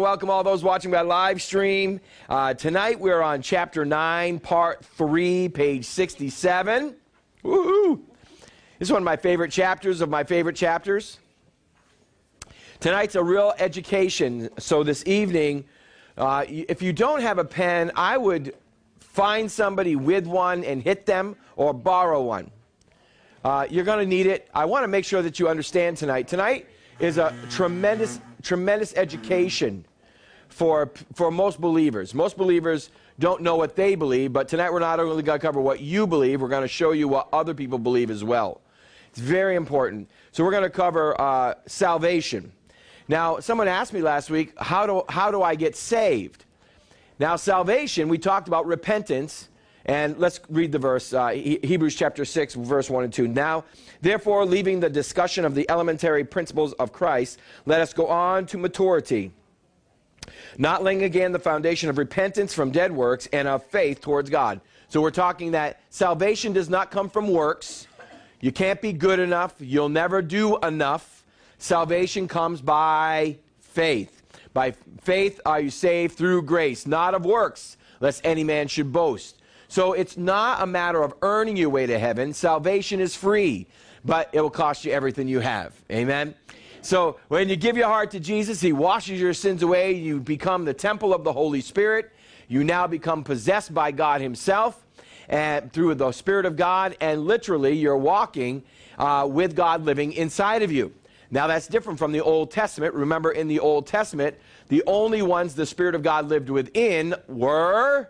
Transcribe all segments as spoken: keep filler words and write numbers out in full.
welcome all those watching by live stream. Uh, tonight we're on chapter nine, part three, page sixty-seven. Woohoo! This is one of my favorite chapters of my favorite chapters. Tonight's a real education. So this evening, uh, if you don't have a pen, I would find somebody with one and hit them or borrow one. Uh, you're going to need it. I want to make sure that you understand tonight. Tonight is a tremendous, tremendous education for, for most believers. Most believers don't know what they believe, but tonight we're not only going to cover what you believe, we're going to show you what other people believe as well. It's very important. So we're going to cover uh, salvation. Now, someone asked me last week, how do, how do I get saved? Now, salvation, we talked about repentance. And let's read the verse, uh, Hebrews chapter six, verse one and two. Now, therefore, leaving the discussion of the elementary principles of Christ, let us go on to maturity, not laying again the foundation of repentance from dead works and of faith towards God. So we're talking that salvation does not come from works. You can't be good enough. You'll never do enough. Salvation comes by faith. By faith are you saved through grace, not of works, lest any man should boast. So it's not a matter of earning your way to heaven. Salvation is free, but it will cost you everything you have. Amen? So when you give your heart to Jesus, he washes your sins away. You become the temple of the Holy Spirit. You now become possessed by God himself and through the Spirit of God, and literally you're walking uh, with God living inside of you. Now that's different from the Old Testament. Remember, in the Old Testament, the only ones the Spirit of God lived within were...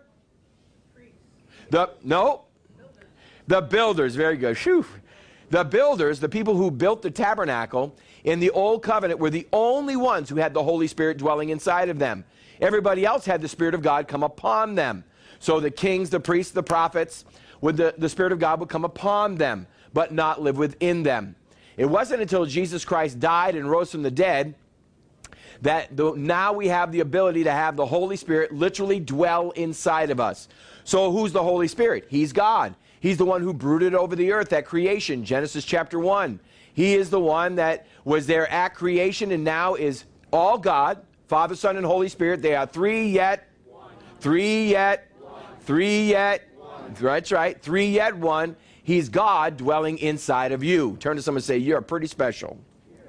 The, no, the builders, very good. Whew. The builders, the people who built the tabernacle in the Old Covenant were the only ones who had the Holy Spirit dwelling inside of them. Everybody else had the Spirit of God come upon them. So the kings, the priests, the prophets, would the, the Spirit of God would come upon them, but not live within them. It wasn't until Jesus Christ died and rose from the dead that the, now we have the ability to have the Holy Spirit literally dwell inside of us. So who's the Holy Spirit? He's God. He's the one who brooded over the earth at creation, Genesis chapter one. He is the one that was there at creation and now is all God, Father, Son, and Holy Spirit. They are three yet, one. three yet, one. three yet, one. That's right, three yet one. He's God dwelling inside of you. Turn to someone and say, you're pretty special.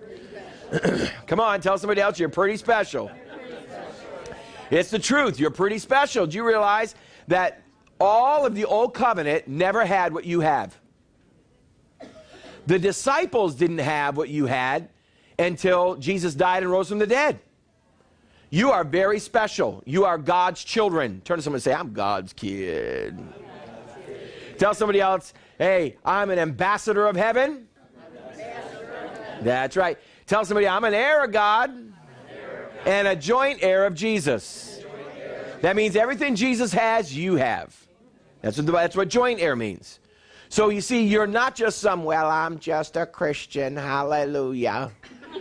Come on, tell somebody else you're pretty special. It's the truth. You're pretty special. Do you realize that all of the Old Covenant never had what you have? The disciples didn't have what you had until Jesus died and rose from the dead. You are very special. You are God's children. Turn to someone and say, I'm God's kid. Tell somebody else, hey, I'm an ambassador of heaven. That's right. Tell somebody, I'm an heir of God and a joint heir of Jesus. That means everything Jesus has, you have. That's what, the, that's what joint heir means. So you see, you're not just some, well, I'm just a Christian, hallelujah.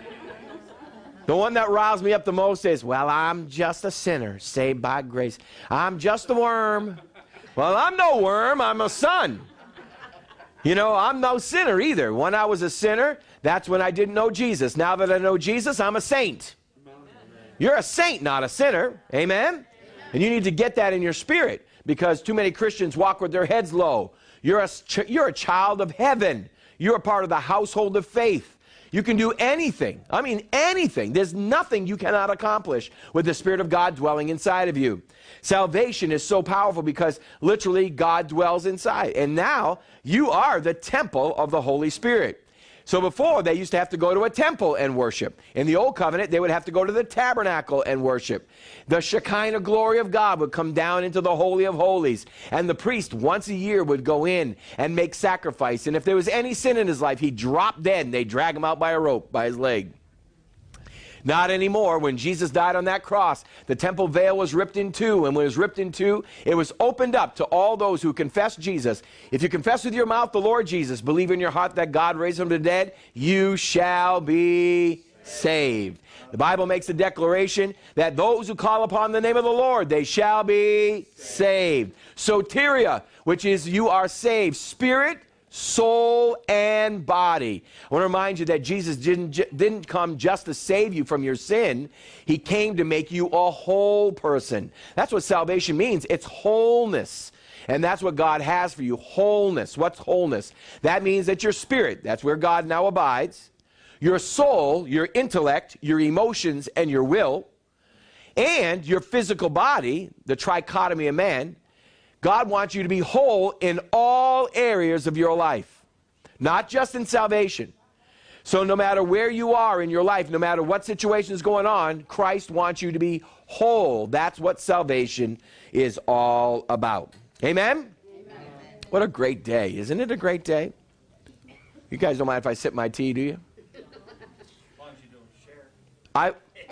The one that riles me up the most is, well, I'm just a sinner, saved by grace. I'm just a worm. Well, I'm no worm, I'm a son. You know, I'm no sinner either. When I was a sinner, that's when I didn't know Jesus. Now that I know Jesus, I'm a saint. You're a saint, not a sinner. Amen? And you need to get that in your spirit, because too many Christians walk with their heads low. You're a, you're a child of heaven. You're a part of the household of faith. You can do anything. I mean, anything. There's nothing you cannot accomplish with the Spirit of God dwelling inside of you. Salvation is so powerful because literally God dwells inside. And now you are the temple of the Holy Spirit. So before, they used to have to go to a temple and worship. In the Old Covenant, they would have to go to the tabernacle and worship. The Shekinah glory of God would come down into the Holy of Holies. And the priest, once a year, would go in and make sacrifice. And if there was any sin in his life, he'd drop dead and they'd drag him out by a rope, by his leg. Not anymore. When Jesus died on that cross, the temple veil was ripped in two. And when it was ripped in two, it was opened up to all those who confess Jesus. If you confess with your mouth the Lord Jesus, believe in your heart that God raised him from the dead, you shall be saved. The Bible makes a declaration that those who call upon the name of the Lord, they shall be saved. Soteria, which is you are saved. Spirit, soul, and body. I want to remind you that Jesus didn't, didn't come just to save you from your sin. He came to make you a whole person. That's what salvation means. It's wholeness. And that's what God has for you, wholeness. What's wholeness? That means that your spirit, that's where God now abides, your soul, your intellect, your emotions, and your will, and your physical body, the trichotomy of man, God wants you to be whole in all areas of your life, not just in salvation. So no matter where you are in your life, no matter what situation is going on, Christ wants you to be whole. That's what salvation is all about. Amen? Amen? What a great day. Isn't it a great day? You guys don't mind if I sip my tea, do you? As long as you don't share. I,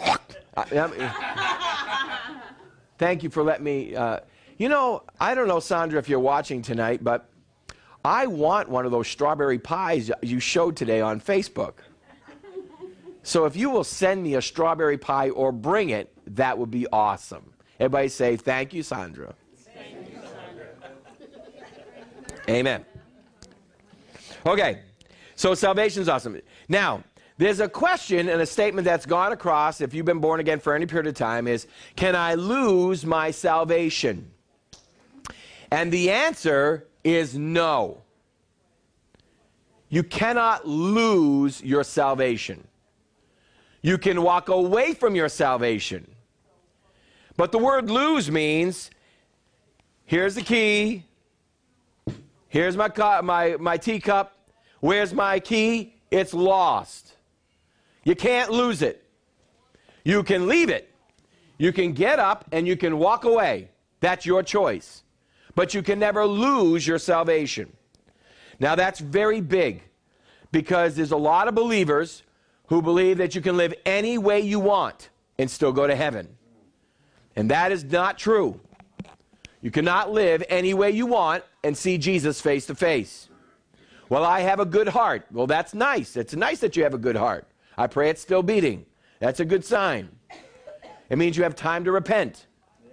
I, thank you for letting me... Uh, You know, I don't know, Sandra, if you're watching tonight, but I want one of those strawberry pies you showed today on Facebook. So if you will send me a strawberry pie or bring it, that would be awesome. Everybody say, thank you, Sandra. Thank you, Sandra. Amen. Okay, so salvation's awesome. Now, there's a question and a statement that's gone across, if you've been born again for any period of time, is, can I lose my salvation? And the answer is no. You cannot lose your salvation. You can walk away from your salvation. But the word lose means, here's the key, here's my, cu- my, my teacup, where's my key? It's lost. You can't lose it. You can leave it. You can get up and you can walk away. That's your choice. But you can never lose your salvation. Now that's very big, because there's a lot of believers who believe that you can live any way you want and still go to heaven. And that is not true. You cannot live any way you want and see Jesus face to face. Well, I have a good heart. Well, that's nice. It's nice that you have a good heart. I pray it's still beating. That's a good sign. It means you have time to repent.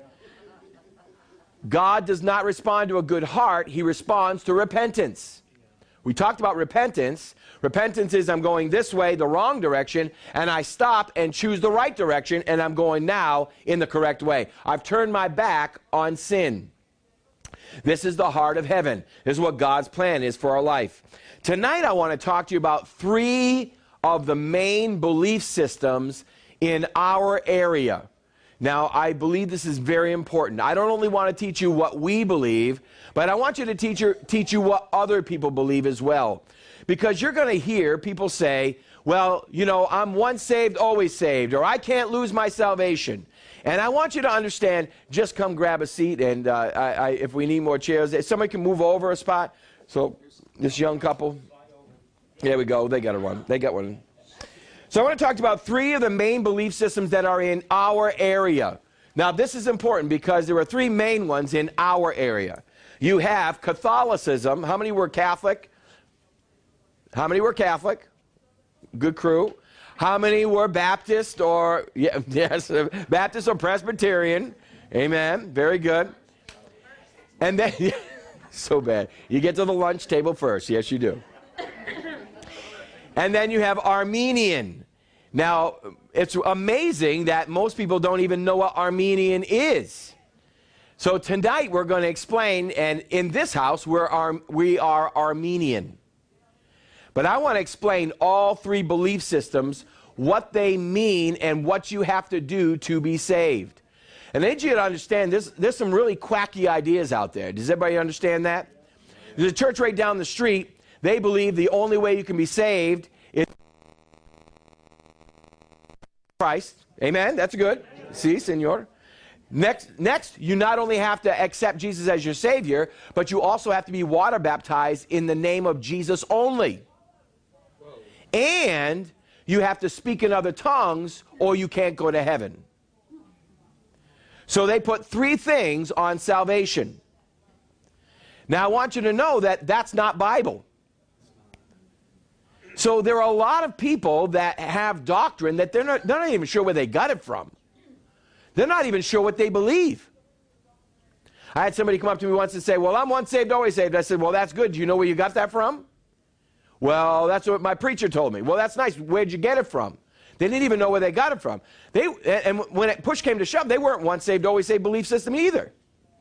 God does not respond to a good heart. He responds to repentance. We talked about repentance. Repentance is I'm going this way, the wrong direction, and I stop and choose the right direction, and I'm going now in the correct way. I've turned my back on sin. This is the heart of heaven. This is what God's plan is for our life. Tonight I want to talk to you about three of the main belief systems in our area. Now, I believe this is very important. I don't only want to teach you what we believe, but I want you to teach, your, teach you what other people believe as well. Because you're going to hear people say, well, you know, I'm once saved, always saved, or I can't lose my salvation. And I want you to understand, just come grab a seat, and uh, I, I, if we need more chairs, if somebody can move over a spot. So this young couple, there we go, they got one. They got one. So I want to talk about three of the main belief systems that are in our area. Now, this is important because there are three main ones in our area. You have Catholicism. How many were Catholic? How many were Catholic? Good crew. How many were Baptist or, yeah, yes, Baptist or Presbyterian? Amen. Very good. And then, so bad. You get to the lunch table first. Yes, you do. And then you have Armenian. Now, it's amazing that most people don't even know what Armenian is. So tonight we're going to explain, and in this house we're Ar- we are Armenian. But I want to explain all three belief systems, what they mean, and what you have to do to be saved. And I need you to understand, there's, there's some really quacky ideas out there. Does everybody understand that? There's a church right down the street. They believe the only way you can be saved is Christ. Amen? That's good. See, senor. Next, next, you not only have to accept Jesus as your Savior, but you also have to be water baptized in the name of Jesus only. And you have to speak in other tongues or you can't go to heaven. So they put three things on salvation. Now I want you to know that that's not Bible. So there are a lot of people that have doctrine that they're not, they're not even sure where they got it from. They're not even sure what they believe. I had somebody come up to me once and say, well, I'm once saved, always saved. I said, well, that's good. Do you know where you got that from? Well, that's what my preacher told me. Well, that's nice. Where'd you get it from? They didn't even know where they got it from. They, and when it push came to shove, they weren't once saved, always saved belief system either.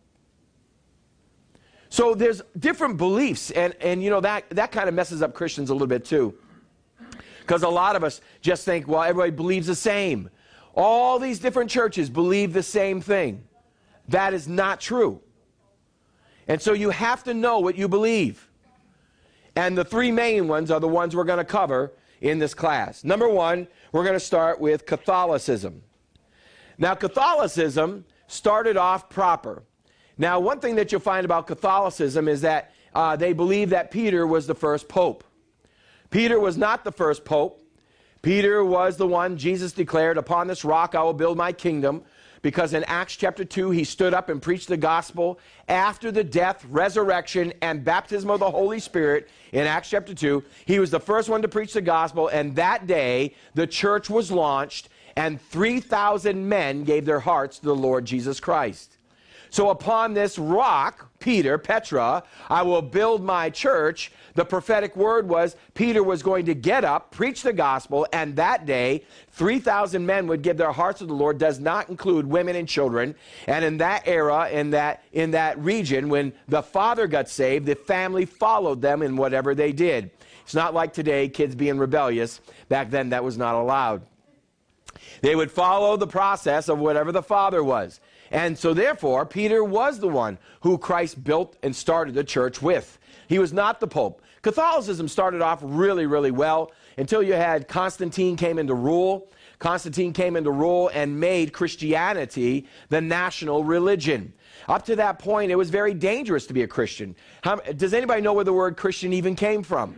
So there's different beliefs, and, and you know, that, that kind of messes up Christians a little bit too. Because a lot of us just think, well, everybody believes the same. All these different churches believe the same thing. That is not true. And so you have to know what you believe. And the three main ones are the ones we're going to cover in this class. Number one, we're going to start with Catholicism. Now, Catholicism started off proper. Now, one thing that you'll find about Catholicism is that uh, they believe that Peter was the first pope. Peter was not the first pope. Peter was the one Jesus declared, upon this rock I will build my kingdom, because in Acts chapter two, he stood up and preached the gospel after the death, resurrection, and baptism of the Holy Spirit. In Acts chapter two, he was the first one to preach the gospel, and that day, the church was launched, and three thousand men gave their hearts to the Lord Jesus Christ. So upon this rock, Peter, Petra, I will build my church. The prophetic word was Peter was going to get up, preach the gospel, and that day, three thousand men would give their hearts to the Lord. Does not include women and children. And in that era, in that, in that region, when the father got saved, the family followed them in whatever they did. It's not like today, kids being rebellious. Back then, that was not allowed. They would follow the process of whatever the father was. And so therefore, Peter was the one who Christ built and started the church with. He was not the pope. Catholicism started off really, really well until you had Constantine came into rule. Constantine came into rule and made Christianity the national religion. Up to that point, it was very dangerous to be a Christian. How, does anybody know where the word Christian even came from?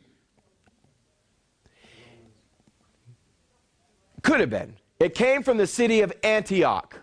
Could have been. It came from the city of Antioch.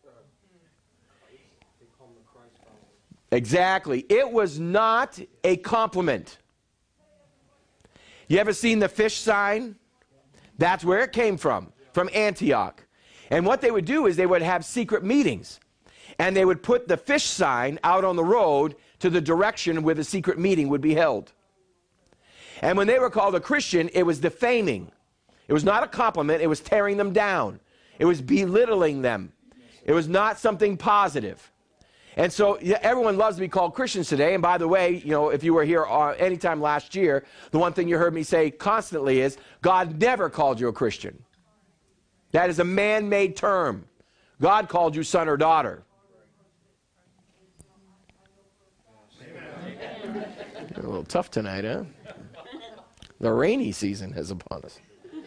Exactly. It was not a compliment. You ever seen the fish sign? That's where it came from, from Antioch. And what they would do is they would have secret meetings. And they would put the fish sign out on the road to the direction where the secret meeting would be held. And when they were called a Christian, it was defaming. It was not a compliment. It was tearing them down. It was belittling them. It was not something positive. And so yeah, everyone loves to be called Christians today. And by the way, you know, if you were here uh, anytime last year, the one thing you heard me say constantly is, God never called you a Christian. That is a man-made term. God called you son or daughter. A little tough tonight, huh? The rainy season is upon us.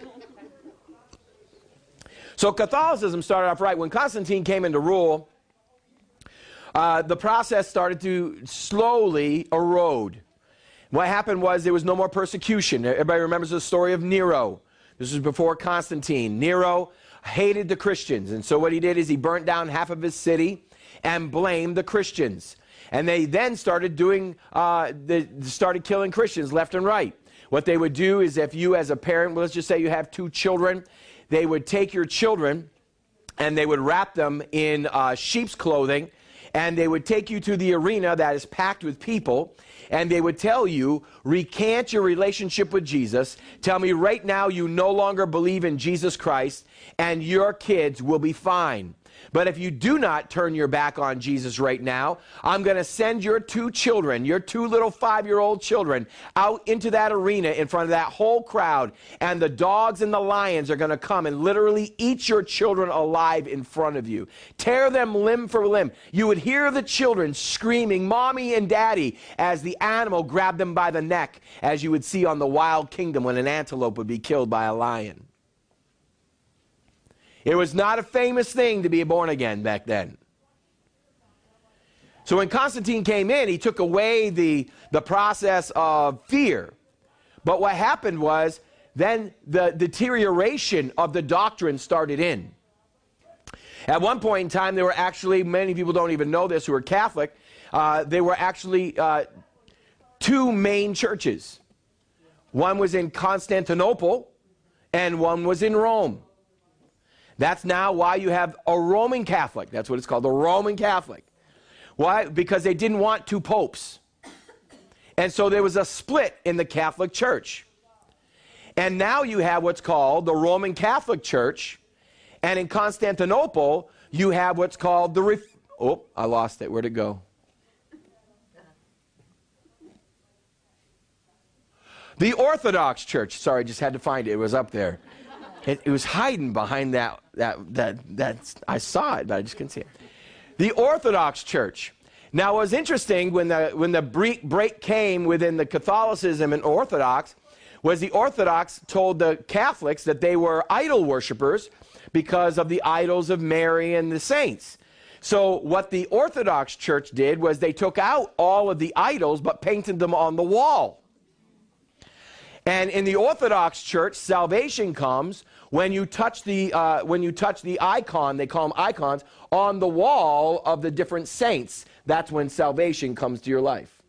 So Catholicism started off right. When Constantine came into rule, Uh, the process started to slowly erode. What happened was there was no more persecution. Everybody remembers the story of Nero. This was before Constantine. Nero hated the Christians, and so what he did is he burnt down half of his city and blamed the Christians. And they then started doing, uh, they started killing Christians left and right. What they would do is if you as a parent, well, let's just say you have two children, they would take your children and they would wrap them in uh, sheep's clothing, and they would take you to the arena that is packed with people, and they would tell you, recant your relationship with Jesus, tell me right now you no longer believe in Jesus Christ, and your kids will be fine. But if you do not turn your back on Jesus right now, I'm going to send your two children, your two little five-year-old children, out into that arena in front of that whole crowd, and the dogs and the lions are going to come and literally eat your children alive in front of you. Tear them limb for limb. You would hear the children screaming, "Mommy and Daddy," as the animal grabbed them by the neck, as you would see on the Wild Kingdom when an antelope would be killed by a lion. It was not a famous thing to be born again back then. So when Constantine came in, he took away the, the process of fear. But what happened was, then the deterioration of the doctrine started in. At one point in time, there were actually, many people don't even know this who are Catholic, uh, there were actually uh, two main churches. One was in Constantinople, and one was in Rome. That's now why you have a Roman Catholic. That's what it's called, the Roman Catholic. Why? Because they didn't want two popes. And so there was a split in the Catholic Church. And now you have what's called the Roman Catholic Church. And in Constantinople, you have what's called the... Ref- oh, I lost it. Where'd it go? The Orthodox Church. Sorry, I just had to find it. It was up there. It, it was hiding behind that, that, that, that, I saw it, but I just couldn't see it. The Orthodox Church. Now, it was interesting when the, when the break, break came within the Catholicism and Orthodox, was the Orthodox told the Catholics that they were idol worshipers because of the idols of Mary and the saints. So what the Orthodox Church did was they took out all of the idols but painted them on the wall. And in the Orthodox Church, salvation comes when you touch the uh, when you touch the icon, they call them icons, on the wall of the different saints. That's when salvation comes to your life.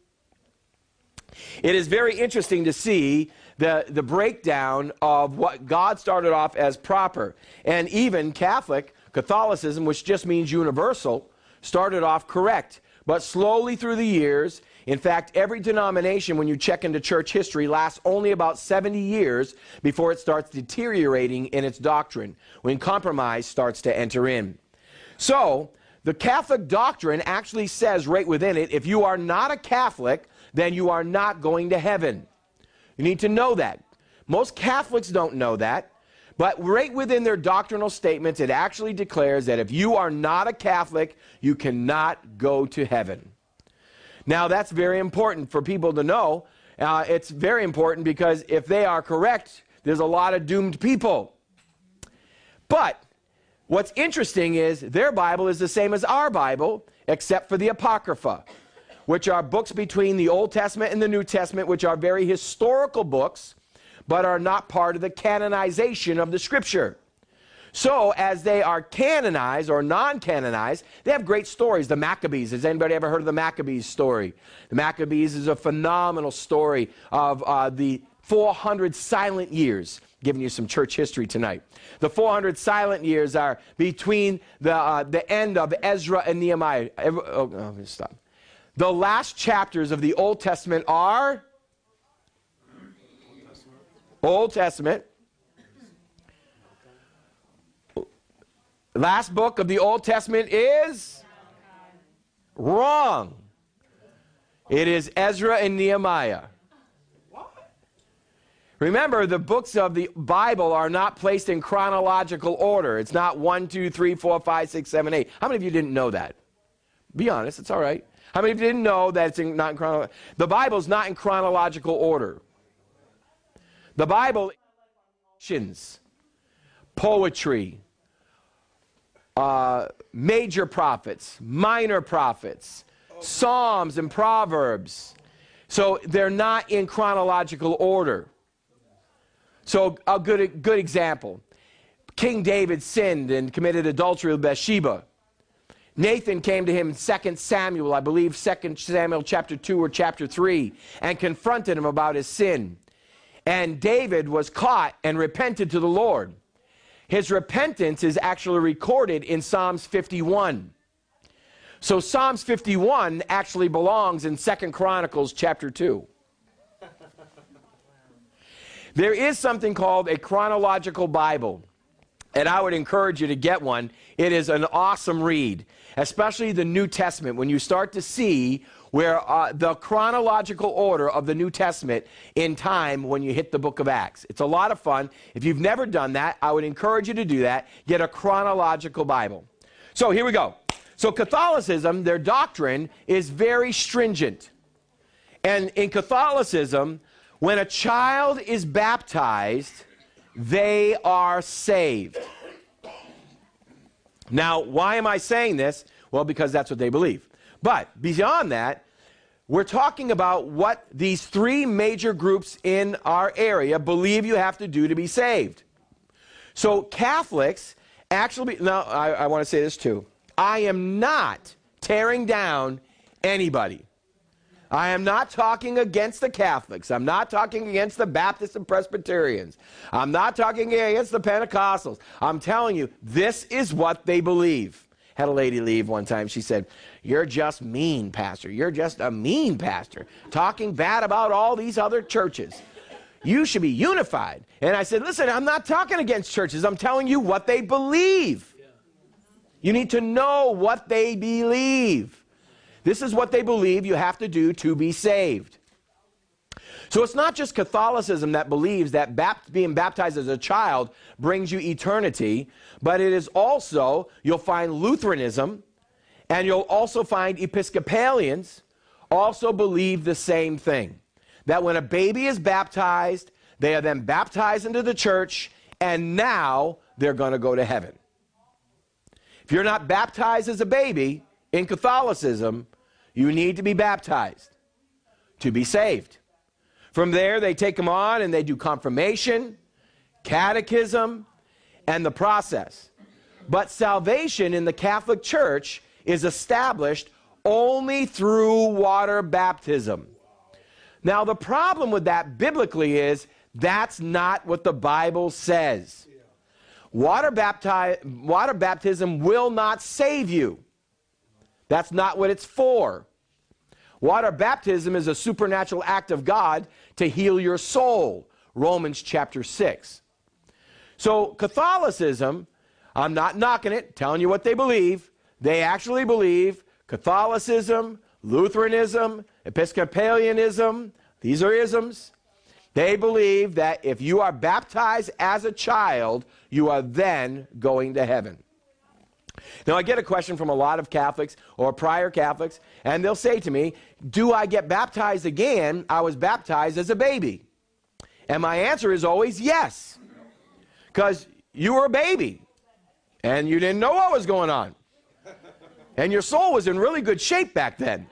It is very interesting to see the, the breakdown of what God started off as proper. And even Catholic, Catholicism, which just means universal, started off correct. But slowly through the years, in fact, every denomination, when you check into church history, lasts only about seventy years before it starts deteriorating in its doctrine, when compromise starts to enter in. So, the Catholic doctrine actually says right within it, if you are not a Catholic, then you are not going to heaven. You need to know that. Most Catholics don't know that. But right within their doctrinal statements, it actually declares that if you are not a Catholic, you cannot go to heaven. Now, that's very important for people to know. Uh, it's very important because if they are correct, there's a lot of doomed people. But what's interesting is their Bible is the same as our Bible, except for the Apocrypha, which are books between the Old Testament and the New Testament, which are very historical books, but are not part of the canonization of the Scripture. So, as they are canonized or non-canonized, they have great stories. The Maccabees. Has anybody ever heard of the Maccabees story? The Maccabees is a phenomenal story of uh, the four hundred silent years. Giving you some church history tonight. The four hundred silent years are between the, uh, the end of Ezra and Nehemiah. Oh, oh, stop. The last chapters of the Old Testament are... Old Testament. Last book of the Old Testament is wrong. It is Ezra and Nehemiah. Remember, the books of the Bible are not placed in chronological order. It's not one, two, three, four, five, six, seven, eight. How many of you didn't know that? Be honest, it's all right. How many of you didn't know that it's in, not in chronological? The Bible's not in chronological order. The Bible is poetry, uh, major prophets, minor prophets, Psalms and Proverbs. So they're not in chronological order. So a good, good example. King David sinned and committed adultery with Bathsheba. Nathan came to him in Second Samuel, I believe Second Samuel chapter two or chapter three, and confronted him about his sin. And David was caught and repented to the Lord. His repentance is actually recorded in Psalms fifty-one. So Psalms fifty-one actually belongs in Second Chronicles chapter two. There is something called a chronological Bible, and I would encourage you to get one. It is an awesome read, especially the New Testament, when you start to see where uh, the chronological order of the New Testament in time when you hit the book of Acts. It's a lot of fun. If you've never done that, I would encourage you to do that. Get a chronological Bible. So here we go. So Catholicism, their doctrine is very stringent. And in Catholicism, when a child is baptized, they are saved. Now, why am I saying this? Well, because that's what they believe. But beyond that, we're talking about what these three major groups in our area believe you have to do to be saved. So Catholics actually, now I, I want to say this too. I am not tearing down anybody. I am not talking against the Catholics. I'm not talking against the Baptists and Presbyterians. I'm not talking against the Pentecostals. I'm telling you, this is what they believe. Had a lady leave one time. She said, "You're just mean, pastor. You're just a mean pastor, talking bad about all these other churches. You should be unified." And I said, "Listen, I'm not talking against churches. I'm telling you what they believe. You need to know what they believe. This is what they believe you have to do to be saved." So it's not just Catholicism that believes that bapt- being baptized as a child brings you eternity, but it is also, you'll find Lutheranism, and you'll also find Episcopalians also believe the same thing. That when a baby is baptized, they are then baptized into the church, and now they're going to go to heaven. If you're not baptized as a baby in Catholicism, you need to be baptized to be saved. From there, they take them on and they do confirmation, catechism, and the process. But salvation in the Catholic Church is established only through water baptism. Now, the problem with that biblically is that's not what the Bible says. Water, bapti- water baptism will not save you. That's not what it's for. Water baptism is a supernatural act of God to heal your soul. Romans chapter six. So Catholicism, I'm not knocking it, telling you what they believe. They actually believe Catholicism, Lutheranism, Episcopalianism, these are isms. They believe that if you are baptized as a child, you are then going to heaven. Now, I get a question from a lot of Catholics or prior Catholics, and they'll say to me, "Do I get baptized again? I was baptized as a baby." And my answer is always yes. Because you were a baby, and you didn't know what was going on. And your soul was in really good shape back then.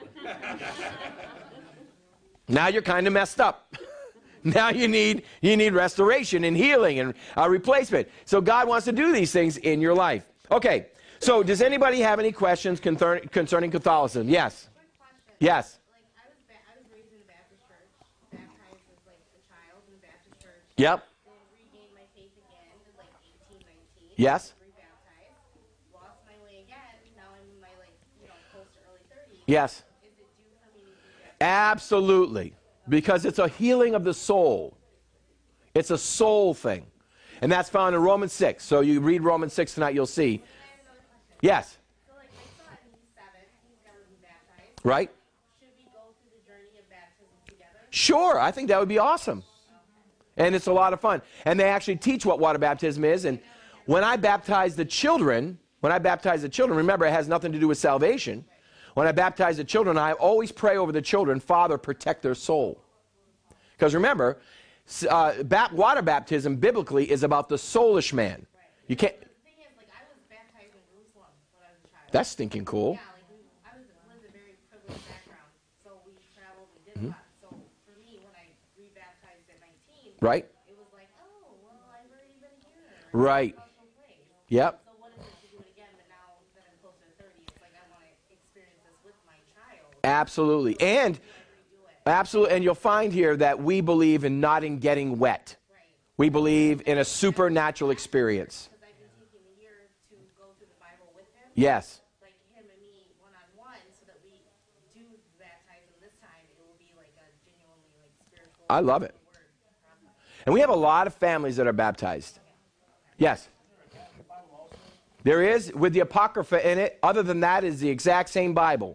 Now you're kind of messed up. Now you need, you need restoration and healing and a replacement. So God wants to do these things in your life. Okay. So, does anybody have any questions concerning, concerning Catholicism? Yes. Quick question. Yes. Like I was, ba- I was raised in a Baptist church, baptized as like a child in the Baptist church. Yep. Then regained my faith again at like eighteen, nineteen. Yes. Rebaptized. Lost my way again. Now I'm in my like, you know, close to early thirties. Yes. Is it due for me to be baptized? Absolutely. Because it's a healing of the soul. It's a soul thing. And that's found in Romans six. So you read Romans six tonight, you'll see. I have another question. Yes. So like my son, he's seven. He's never been baptized. Right? Should we go through the journey of baptism together? Sure. I think that would be awesome. And it's a lot of fun. And they actually teach what water baptism is. And when I baptize the children, when I baptize the children, remember it has nothing to do with salvation. When I baptize the children, I always pray over the children, "Father, protect their soul." Because remember, uh, bap- water baptism biblically is about the soulish man. You can't. The thing is, like I was baptized in Jerusalem when I was a child. That's stinking cool. Yeah, like we, I was lived a very privileged background, so we traveled and did a lot. So for me, when I rebaptized at nineteen, Right? it was like, oh, well, I've already been here. Right. Special place. Yep. So what is it to do it again? But now that I'm closer to thirty, it's like I want to experience this with my child. Absolutely. And Redo it. absolutely. And you'll find here that we believe in not in getting wet. Right. We believe in a supernatural experience. Because I've been taking a year to go through the Bible with him. Yes. Like him and me one on one, so that we do baptize him this time. It will be like a genuinely like spiritual. I love it. Word process. And we have a lot of families that are baptized. Yes. There is, with the Apocrypha in it. Other than that, is the exact same Bible.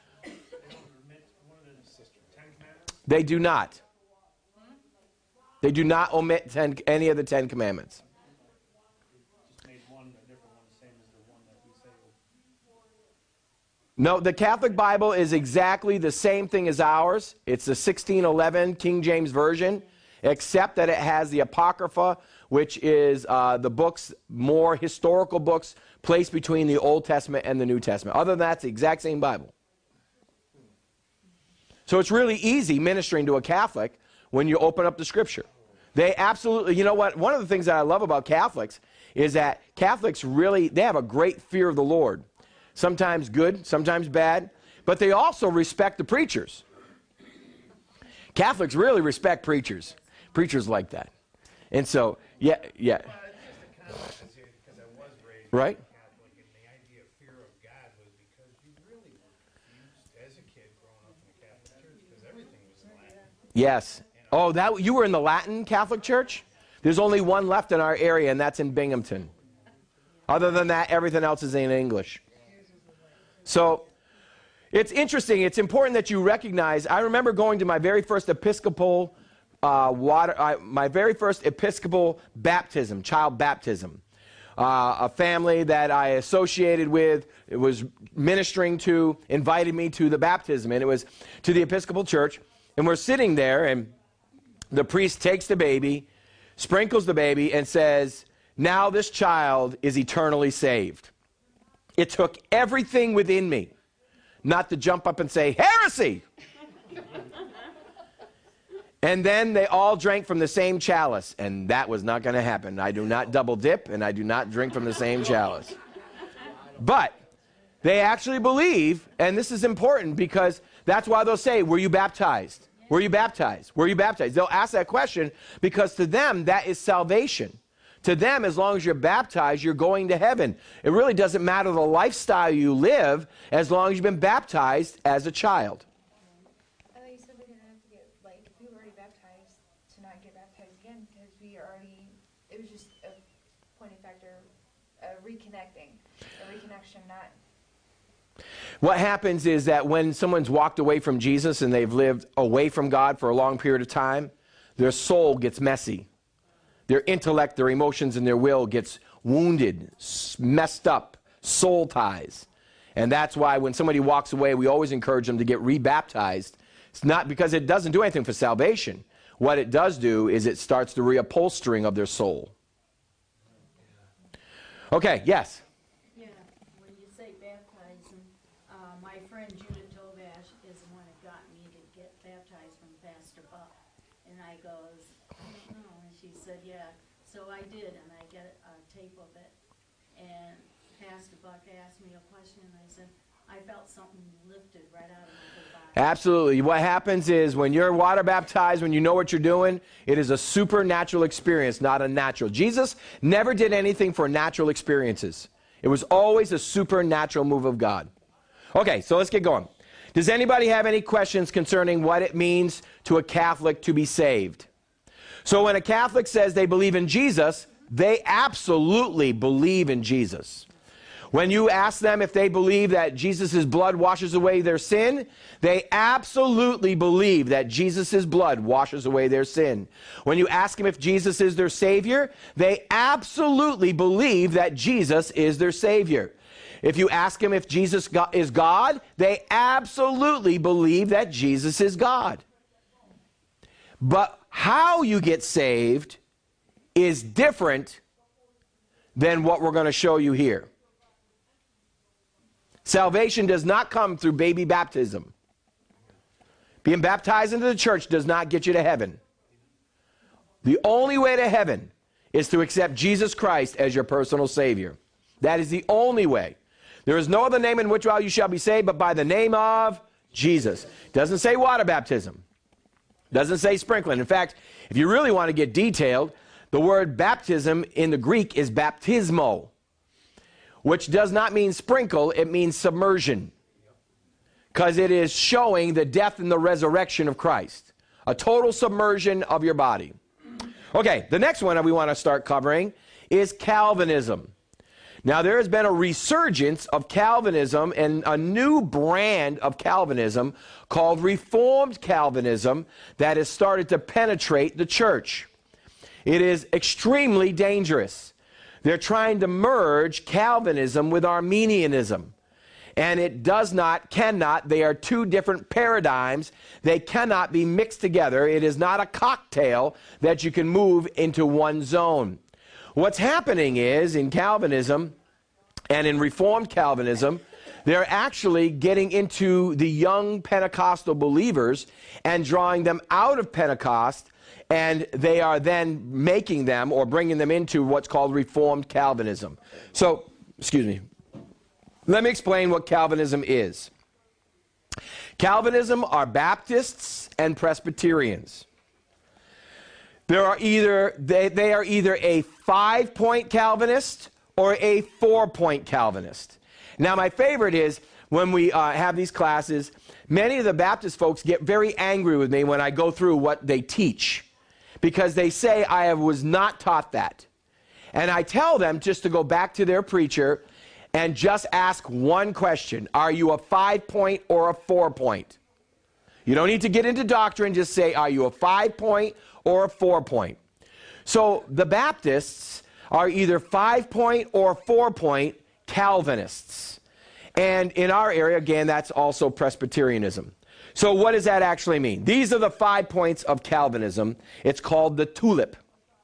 They do not. They do not omit ten, any of the Ten Commandments. Just made one a different one, the same as the one that we say. No, the Catholic Bible is exactly the same thing as ours. It's the sixteen eleven King James Version, except that it has the Apocrypha, which is uh, the books, more historical books, placed between the Old Testament and the New Testament. Other than that, it's the exact same Bible. So it's really easy ministering to a Catholic when you open up the Scripture. They absolutely, you know what, one of the things that I love about Catholics is that Catholics really, they have a great fear of the Lord. Sometimes good, sometimes bad, but they also respect the preachers. Catholics really respect preachers. Preachers like that. And so, yeah, yeah. Well, it's just a concept, because I was raised Right? Catholic, and the idea of fear of as a kid growing up in the Catholic Church because everything was in Latin. Yes. Oh, that you were in the Latin Catholic Church? There's only one left in our area, and that's in Binghamton. Other than that, everything else is in English. So it's interesting. It's important that you recognize. I remember going to my very first Episcopal uh, water, uh, my very first Episcopal baptism, child baptism. Uh, a family that I associated with, it was ministering to, invited me to the baptism, and it was to the Episcopal Church. And we're sitting there, and the priest takes the baby, sprinkles the baby, and says, now this child is eternally saved. It took everything within me not to jump up and say, heresy! And then they all drank from the same chalice, and that was not going to happen. I do not double dip, and I do not drink from the same chalice. But they actually believe, and this is important because that's why they'll say, were you baptized? Were you baptized? Were you baptized? They'll ask that question because to them, that is salvation. To them, as long as you're baptized, you're going to heaven. It really doesn't matter the lifestyle you live as long as you've been baptized as a child. I thought you said we didn't have to get, like, if we were already baptized, to not get baptized again because we already, it was just a point of factor, a reconnecting, a reconnection, not... What happens is that when someone's walked away from Jesus and they've lived away from God for a long period of time, their soul gets messy. Their intellect, their emotions, and their will gets wounded, messed up, soul ties. And that's why when somebody walks away, we always encourage them to get rebaptized. It's not because it doesn't do anything for salvation. What it does do is it starts the reupholstering of their soul. Okay, yes? Yeah, when you say baptizing, uh, my friend Judith Tovash is the one that got me to get baptized from Pastor Buck. And I goes, I don't know. And she said, yeah. So I did, and I get a tape of it. And Pastor Buck asked me a question, and I said, I felt something lifted right out of my whole body. Absolutely. What happens is when you're water baptized, when you know what you're doing, it is a supernatural experience, not a natural. Jesus never did anything for natural experiences. It was always a supernatural move of God. Okay, so let's get going. Does anybody have any questions concerning what it means to a Catholic to be saved? So when a Catholic says they believe in Jesus, they absolutely believe in Jesus. When you ask them if they believe that Jesus' blood washes away their sin, they absolutely believe that Jesus' blood washes away their sin. When you ask them if Jesus is their Savior, they absolutely believe that Jesus is their Savior. If you ask them if Jesus is God, they absolutely believe that Jesus is God. But how you get saved is different than what we're going to show you here. Salvation does not come through baby baptism. Being baptized into the church does not get you to heaven. The only way to heaven is to accept Jesus Christ as your personal Savior. That is the only way. There is no other name in which you shall be saved but by the name of Jesus. It doesn't say water baptism. It doesn't say sprinkling. In fact, if you really want to get detailed, the word baptism in the Greek is baptismo, which does not mean sprinkle, it means submersion. Because it is showing the death and the resurrection of Christ. A total submersion of your body. Okay, the next one that we want to start covering is Calvinism. Now, there has been a resurgence of Calvinism and a new brand of Calvinism called Reformed Calvinism that has started to penetrate the church. It is extremely dangerous. They're trying to merge Calvinism with Arminianism. And it does not, cannot, they are two different paradigms. They cannot be mixed together. It is not a cocktail that you can move into one zone. What's happening is, in Calvinism and in Reformed Calvinism, they're actually getting into the young Pentecostal believers and drawing them out of Pentecost, and they are then making them or bringing them into what's called Reformed Calvinism. So, excuse me. Let me explain what Calvinism is. Calvinism are Baptists and Presbyterians. There are either, they, they are either a five-point Calvinist or a four-point Calvinist. Now, my favorite is when we uh, have these classes, many of the Baptist folks get very angry with me when I go through what they teach, because they say I was not taught that. And I tell them just to go back to their preacher and just ask one question. Are you a five-point or a four-point? You don't need to get into doctrine. Just say, are you a five-point or a four-point? So the Baptists are either five-point or four-point Calvinists. And in our area, again, that's also Presbyterianism. So what does that actually mean? These are the five points of Calvinism. It's called the TULIP.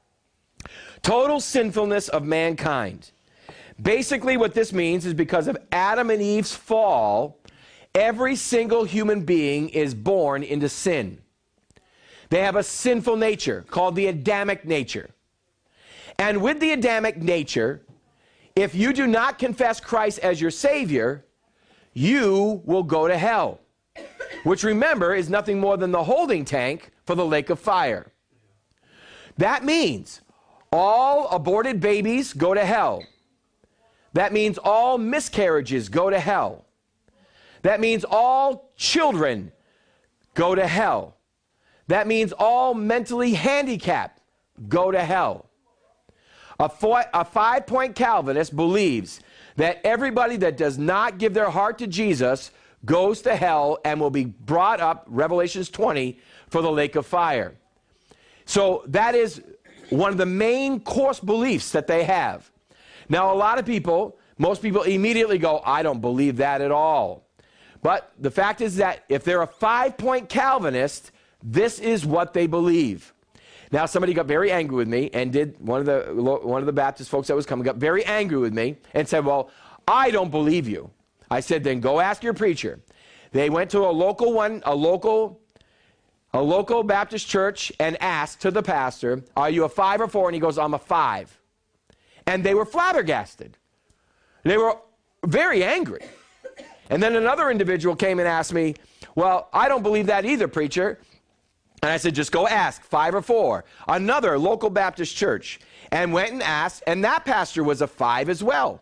Total sinfulness of mankind. Basically what this means is because of Adam and Eve's fall, every single human being is born into sin. They have a sinful nature called the Adamic nature. And with the Adamic nature, if you do not confess Christ as your Savior, you will go to hell, which, remember, is nothing more than the holding tank for the lake of fire. That means all aborted babies go to hell. That means all miscarriages go to hell. That means all children go to hell. That means all mentally handicapped go to hell. A, four, a five-point Calvinist believes that everybody that does not give their heart to Jesus goes to hell and will be brought up, Revelations twenty, for the lake of fire. So that is one of the main course beliefs that they have. Now, a lot of people, most people immediately go, I don't believe that at all. But the fact is that if they're a five-point Calvinist, this is what they believe. Now, somebody got very angry with me and did, one of the one of the Baptist folks that was coming got very angry with me and said, well, I don't believe you. I said, then go ask your preacher. They went to a local one, a local, a local Baptist church and asked to the pastor, are you a five or four? And he goes, I'm a five. And they were flabbergasted. They were very angry. And then another individual came and asked me, well, I don't believe that either, preacher. And I said, just go ask, five or four. Another local Baptist church. And went and asked, and that pastor was a five as well.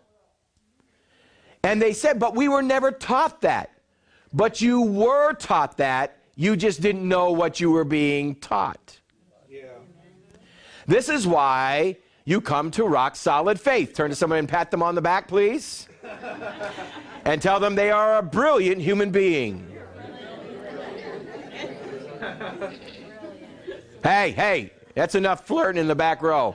And they said, but we were never taught that. But you were taught that. You just didn't know what you were being taught. Yeah. This is why you come to Rock Solid Faith. Turn to someone and pat them on the back, please. And tell them they are a brilliant human being. Hey, hey, that's enough flirting in the back row.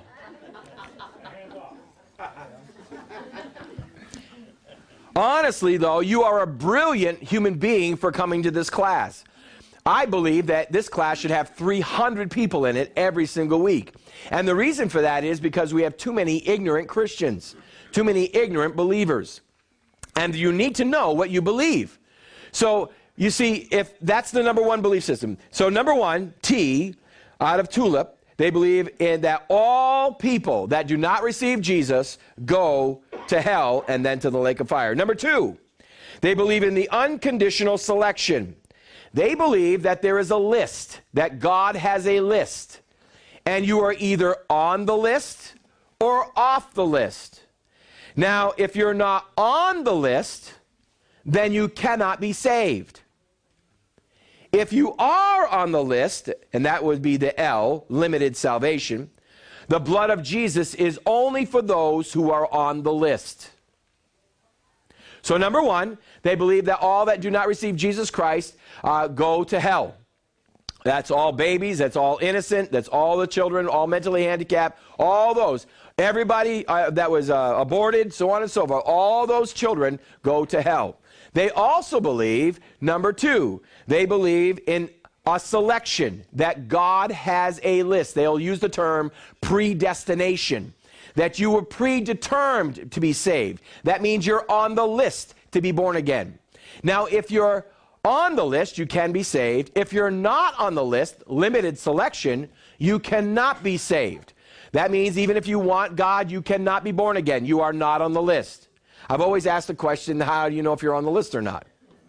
Honestly, though, you are a brilliant human being for coming to this class. I believe that this class should have three hundred people in it every single week. And the reason for that is because we have too many ignorant Christians, too many ignorant believers. And you need to know what you believe. So, you see, if that's the number one belief system. So, number one, T, out of TULIP, they believe in that all people that do not receive Jesus go to hell and then to the lake of fire. Number two, they believe in the unconditional selection. They believe that there is a list, that God has a list, and you are either on the list or off the list. Now, if you're not on the list, then you cannot be saved. If you are on the list, and that would be the L, limited salvation, the blood of Jesus is only for those who are on the list. So number one, they believe that all that do not receive Jesus Christ uh, go to hell. That's all babies, that's all innocent, that's all the children, all mentally handicapped, all those. Everybody uh, that was uh, aborted, so on and so forth, all those children go to hell. They also believe, number two, they believe in a selection, that God has a list. They'll use the term predestination, that you were predetermined to be saved. That means you're on the list to be born again. Now, if you're on the list, you can be saved. If you're not on the list, limited selection, you cannot be saved. That means even if you want God, you cannot be born again. You are not on the list. I've always asked the question, how do you know if you're on the list or not?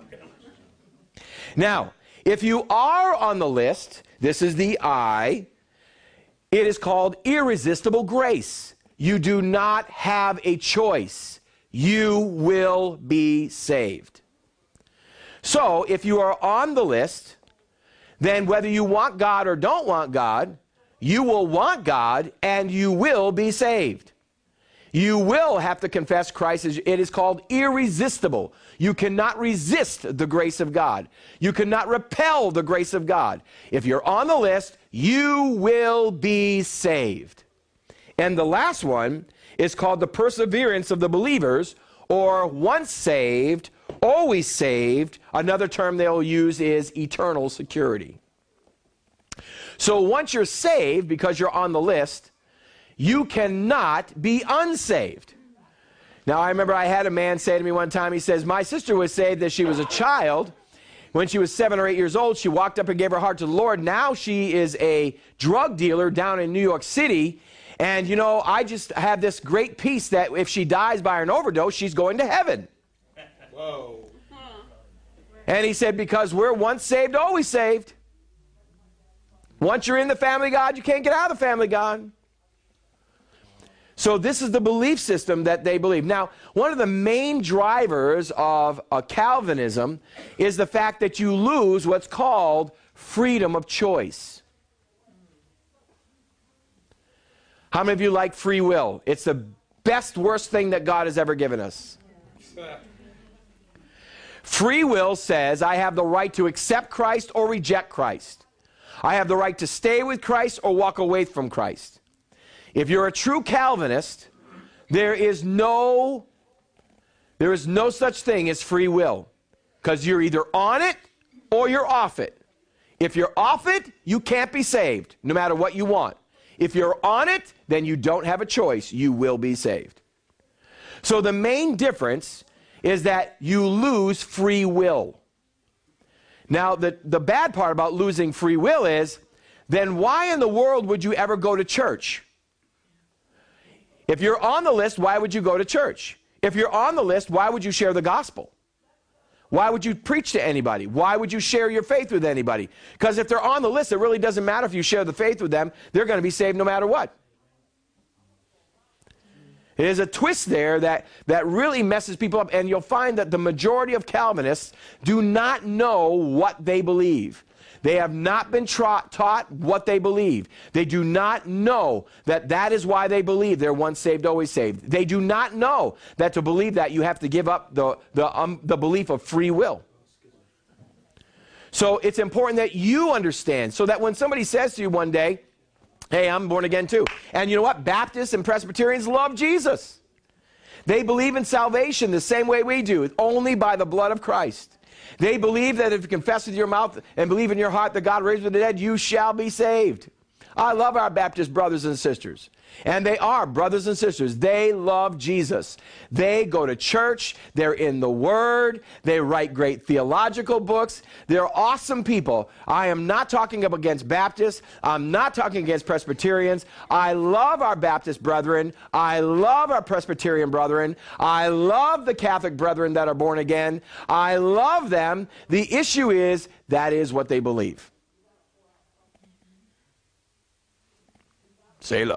Now, if you are on the list, this is the I, it is called irresistible grace. You do not have a choice. You will be saved. So if you are on the list, then whether you want God or don't want God, you will want God and you will be saved. You will have to confess Christ. As, it is called irresistible. You cannot resist the grace of God. You cannot repel the grace of God. If you're on the list, you will be saved. And the last one is called the perseverance of the believers, or once saved, always saved. Another term they'll use is eternal security. So once you're saved, because you're on the list, you cannot be unsaved. Now, I remember I had a man say to me one time, he says, my sister was saved as she was a child. When she was seven or eight years old, she walked up and gave her heart to the Lord. Now she is a drug dealer down in New York City. And, you know, I just have this great peace that if she dies by an overdose, she's going to heaven. Whoa. And he said, because we're once saved, always saved. Once you're in the family of God, you can't get out of the family of God. So this is the belief system that they believe. Now, one of the main drivers of uh, Calvinism is the fact that you lose what's called freedom of choice. How many of you like free will? It's the best, worst thing that God has ever given us. Free will says I have the right to accept Christ or reject Christ. I have the right to stay with Christ or walk away from Christ. If you're a true Calvinist, there is no, there is no such thing as free will, because you're either on it or you're off it. If you're off it, you can't be saved, no matter what you want. If you're on it, then you don't have a choice. You will be saved. So the main difference is that you lose free will. Now, the, the bad part about losing free will is, then why in the world would you ever go to church? If you're on the list, why would you go to church? If you're on the list, why would you share the gospel? Why would you preach to anybody? Why would you share your faith with anybody? Because if they're on the list, it really doesn't matter if you share the faith with them. They're going to be saved no matter what. There's a twist there that, that really messes people up, and you'll find that the majority of Calvinists do not know what they believe. They have not been tra- taught what they believe. They do not know that that is why they believe they're once saved, always saved. They do not know that to believe that you have to give up the, the, um, the belief of free will. So it's important that you understand, so that when somebody says to you one day, hey, I'm born again too. And you know what? Baptists and Presbyterians love Jesus. They believe in salvation the same way we do, only by the blood of Christ. They believe that if you confess with your mouth and believe in your heart that God raised from the dead, you shall be saved. I love our Baptist brothers and sisters. And they are brothers and sisters. They love Jesus. They go to church. They're in the Word. They write great theological books. They're awesome people. I am not talking up against Baptists. I'm not talking against Presbyterians. I love our Baptist brethren. I love our Presbyterian brethren. I love the Catholic brethren that are born again. I love them. The issue is, that is what they believe. Selah.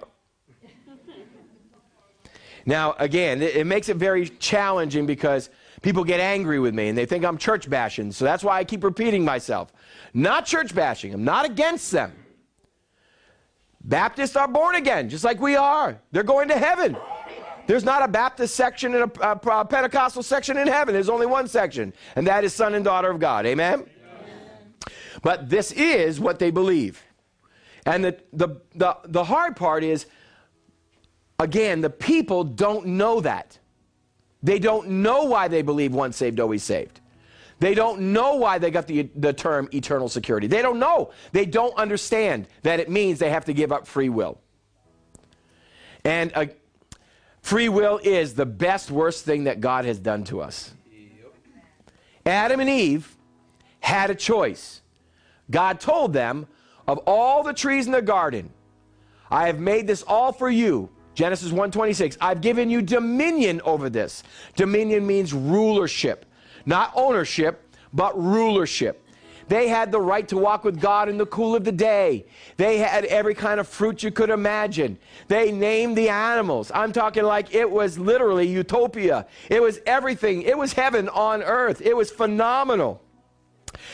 Now, again, it, it makes it very challenging because people get angry with me and they think I'm church bashing. So that's why I keep repeating myself. Not church bashing. I'm not against them. Baptists are born again, just like we are. They're going to heaven. There's not a Baptist section and a, a, a Pentecostal section in heaven. There's only one section, and that is son and daughter of God. Amen? Amen. But this is what they believe. And the, the, the, the hard part is, again, the people don't know that. They don't know why they believe once saved, always saved. They don't know why they got the, the term eternal security. They don't know. They don't understand that it means they have to give up free will. And uh, free will is the best, worst thing that God has done to us. Adam and Eve had a choice. God told them, of all the trees in the garden, I have made this all for you. Genesis one twenty-six, I've given you dominion over this. Dominion means rulership. Not ownership, but rulership. They had the right to walk with God in the cool of the day. They had every kind of fruit you could imagine. They named the animals. I'm talking like it was literally utopia. It was everything. It was heaven on earth. It was phenomenal.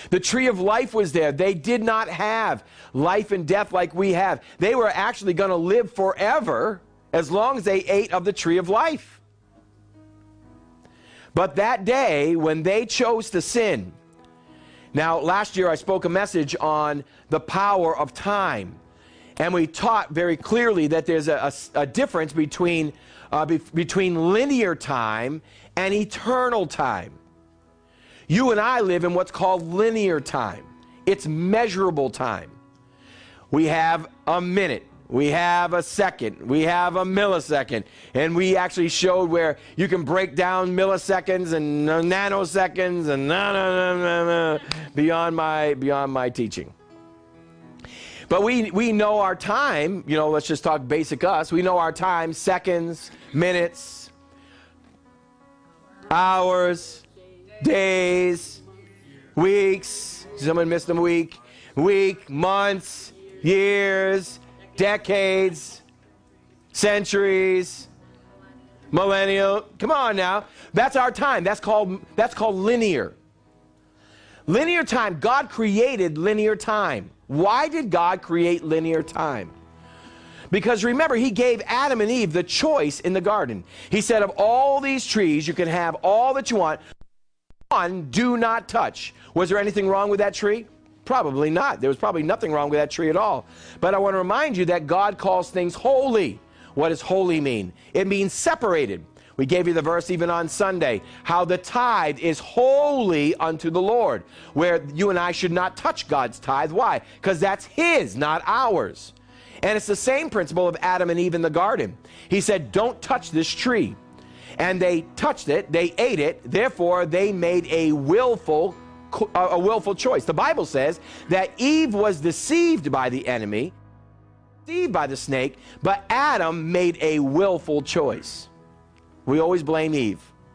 The tree of life was there. They did not have life and death like we have. They were actually going to live forever as long as they ate of the tree of life. But that day when they chose to sin. Now, last year I spoke a message on the power of time. And we taught very clearly that there's a, a, a difference between, uh, be, between linear time and eternal time. You and I live in what's called linear time. It's measurable time. We have a minute. We have a second. We have a millisecond. And we actually showed where you can break down milliseconds and nanoseconds and na na na na na beyond my beyond my teaching. But we we know our time, you know, let's just talk basic us. We know our time, seconds, minutes, hours, days, weeks. Someone missed a week. Week, months, years, decades, centuries, millennial. Come on now. That's our time. That's called that's called linear. Linear time. God created linear time. Why did God create linear time? Because remember, he gave Adam and Eve the choice in the garden. He said, of all these trees, you can have all that you want. One, do not touch. Was there anything wrong with that tree? Probably not. There was probably nothing wrong with that tree at all. But I want to remind you that God calls things holy. What does holy mean? It means separated. We gave you the verse even on Sunday, how the tithe is holy unto the Lord, where you and I should not touch God's tithe. Why? Because that's his, not ours. And it's the same principle of Adam and Eve in the garden. He said, don't touch this tree. And they touched it, they ate it, therefore they made a willful, a willful choice. The Bible says that Eve was deceived by the enemy, deceived by the snake, but Adam made a willful choice. We always blame Eve.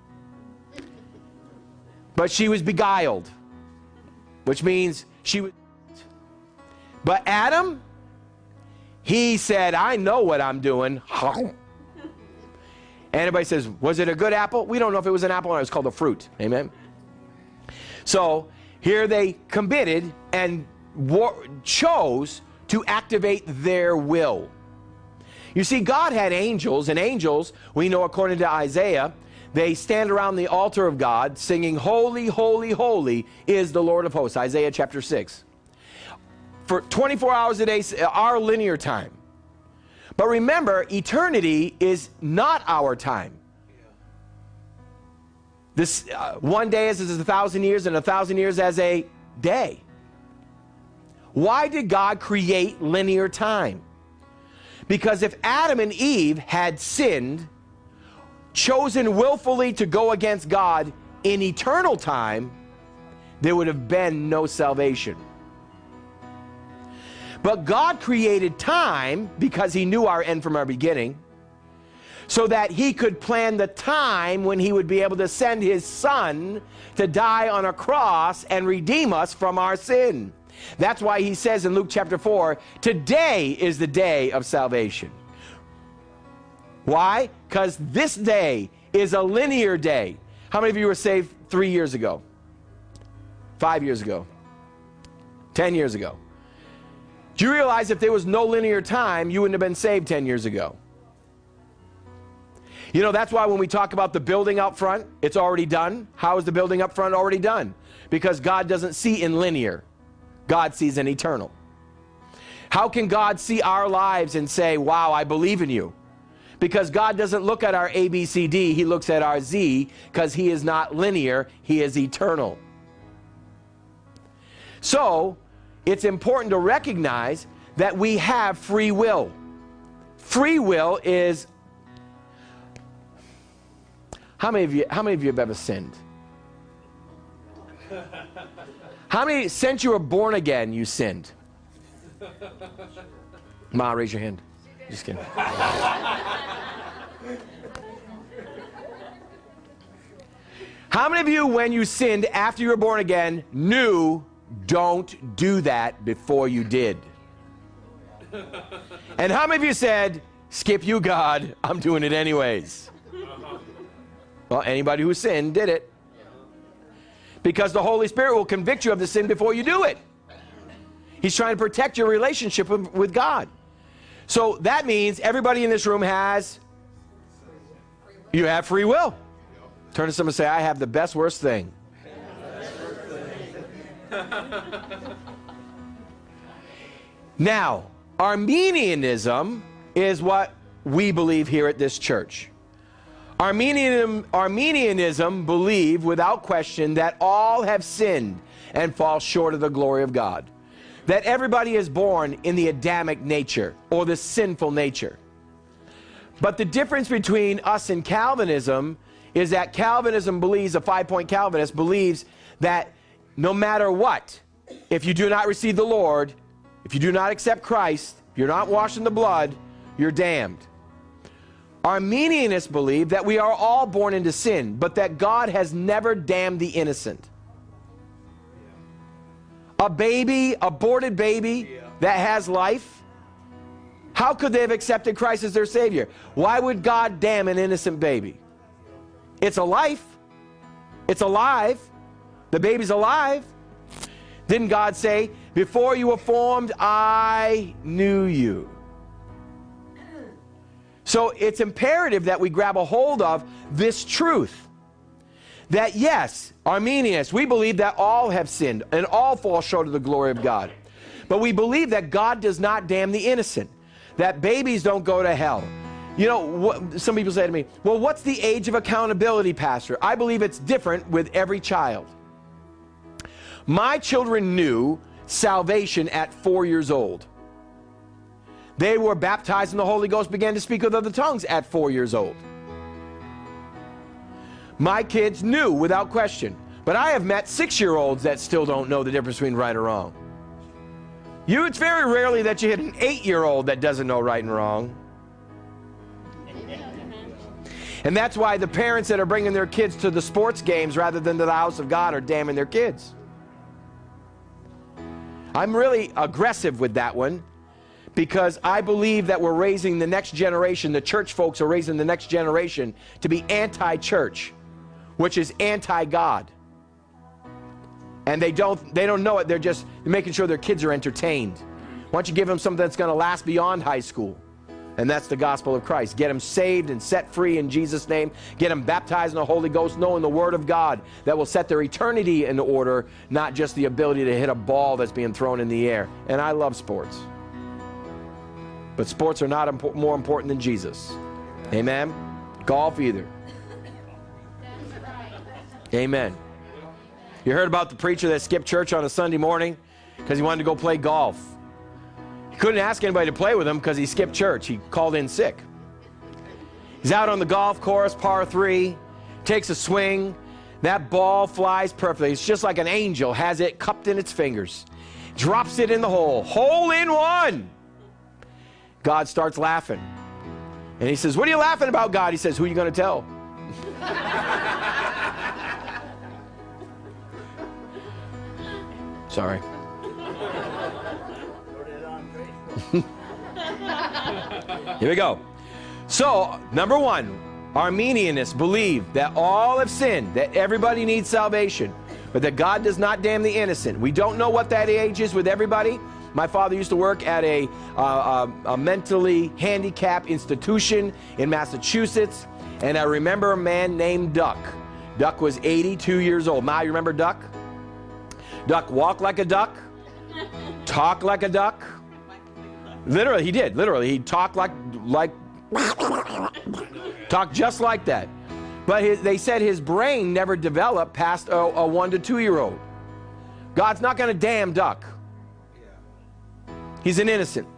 But she was beguiled, which means she was. But Adam, he said, I know what I'm doing. And everybody says, was it a good apple? We don't know if it was an apple or it was called a fruit. Amen. So here they committed and war- chose to activate their will. You see, God had angels, and angels, we know according to Isaiah, they stand around the altar of God singing, holy, holy, holy is the Lord of hosts, Isaiah chapter six. For twenty-four hours a day, our linear time. But remember, eternity is not our time. This uh, one day is as a thousand years, and a thousand years as a day. Why did God create linear time? Because if Adam and Eve had sinned, chosen willfully to go against God in eternal time, there would have been no salvation. But God created time because he knew our end from our beginning, so that he could plan the time when he would be able to send his son to die on a cross and redeem us from our sin. That's why he says in Luke chapter four, today is the day of salvation. Why? Because this day is a linear day. How many of you were saved three years ago? Five years ago? Ten years ago? Do you realize if there was no linear time, you wouldn't have been saved ten years ago? You know, that's why when we talk about the building up front, it's already done. How is the building up front already done? Because God doesn't see in linear. God sees in eternal. How can God see our lives and say, wow, I believe in you? Because God doesn't look at our A, B, C, D. He looks at our Z, because he is not linear. He is eternal. So, it's important to recognize that we have free will. Free will is... How many of you, how many of you have ever sinned? How many, since you were born again, you sinned? Ma, raise your hand. Just kidding. How many of you, when you sinned after you were born again, knew don't do that before you did? And how many of you said, skip you, God, I'm doing it anyways? Well, anybody who sinned did it. because the Holy Spirit will convict you of the sin before you do it. He's trying to protect your relationship with, with God. So that means everybody in this room has, you have free will. Turn to someone and say, I have the best worst thing. Now, Arminianism is what we believe here at this church. Arminianism, Arminianism believe without question that all have sinned and fall short of the glory of God. That everybody is born in the Adamic nature or the sinful nature. But the difference between us and Calvinism is that Calvinism believes, a five-point Calvinist believes that no matter what, if you do not receive the Lord, if you do not accept Christ, if you're not washed in the blood, you're damned. Arminianists believe that we are all born into sin, but that God has never damned the innocent. A baby, aborted baby that has life, how could they have accepted Christ as their Savior? Why would God damn an innocent baby? It's a life. It's alive. The baby's alive. Didn't God say, before you were formed, I knew you? So it's imperative that we grab a hold of this truth. That yes, Arminians, we believe that all have sinned and all fall short of the glory of God. But we believe that God does not damn the innocent. That babies don't go to hell. You know, what, some people say to me, well, what's the age of accountability, Pastor? I believe it's different with every child. My children knew salvation at four years old. They were baptized in the Holy Ghost, began to speak with other tongues at four years old. My kids knew without question. But I have met six-year-olds that still don't know the difference between right or wrong. You, it's very rarely that you hit an eight-year-old that doesn't know right and wrong. And that's why the parents that are bringing their kids to the sports games rather than to the house of God are damning their kids. I'm really aggressive with that one because I believe that we're raising the next generation, the church folks are raising the next generation to be anti-church, which is anti-God. And they don't, they don't know it, they're just making sure their kids are entertained. Why don't you give them something that's going to last beyond high school? And that's the gospel of Christ. Get them saved and set free in Jesus' name. Get them baptized in the Holy Ghost, knowing the Word of God that will set their eternity in order, not just the ability to hit a ball that's being thrown in the air. And I love sports. But sports are not impo- more important than Jesus. Amen? Golf either. Amen. You heard about the preacher that skipped church on a Sunday morning because he wanted to go play golf. He couldn't ask anybody to play with him because he skipped church. He called in sick. He's out on the golf course, par three, takes a swing. That ball flies perfectly. It's just like an angel has it cupped in its fingers. Drops it in the hole. Hole in one. God starts laughing. And he says, what are you laughing about, God? He says, who are you going to tell? Sorry. Here we go. So, number one, Arminianists believe that all have sinned, that everybody needs salvation, but that God does not damn the innocent. We don't know what that age is with everybody. My father used to work at a, uh, a, a mentally handicapped institution in Massachusetts, and I remember a man named Duck. Duck was eighty-two years old. Ma, you remember Duck? Duck walked like a duck, talked like a duck. Literally, he did. Literally, he talked like, like, talked just like that. But his, they said his brain never developed past a, a one to two year old. God's not going to damn Duck. He's an innocent.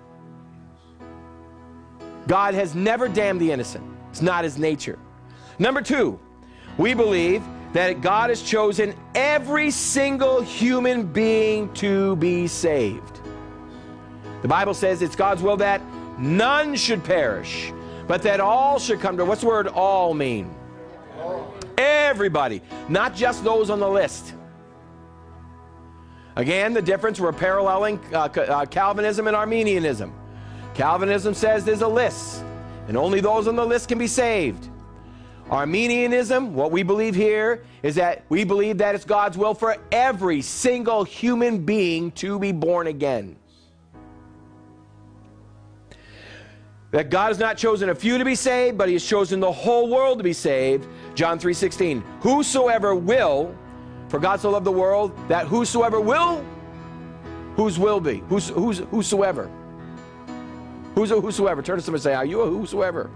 God has never damned the innocent. It's not his nature. Number two, we believe that God has chosen every single human being to be saved. The Bible says it's God's will that none should perish, but that all should come to, what's the word all mean? All. Everybody, not just those on the list. Again, the difference, we're paralleling uh, uh, Calvinism and Arminianism. Calvinism says there's a list, and only those on the list can be saved. Arminianism, what we believe here, is that we believe that it's God's will for every single human being to be born again. That God has not chosen a few to be saved, but he has chosen the whole world to be saved. John three sixteen. Whosoever will, for God so loved the world, that whosoever will, whose will be? Who's, who's, whosoever. Who's a whosoever? Turn to somebody and say, are you a whosoever?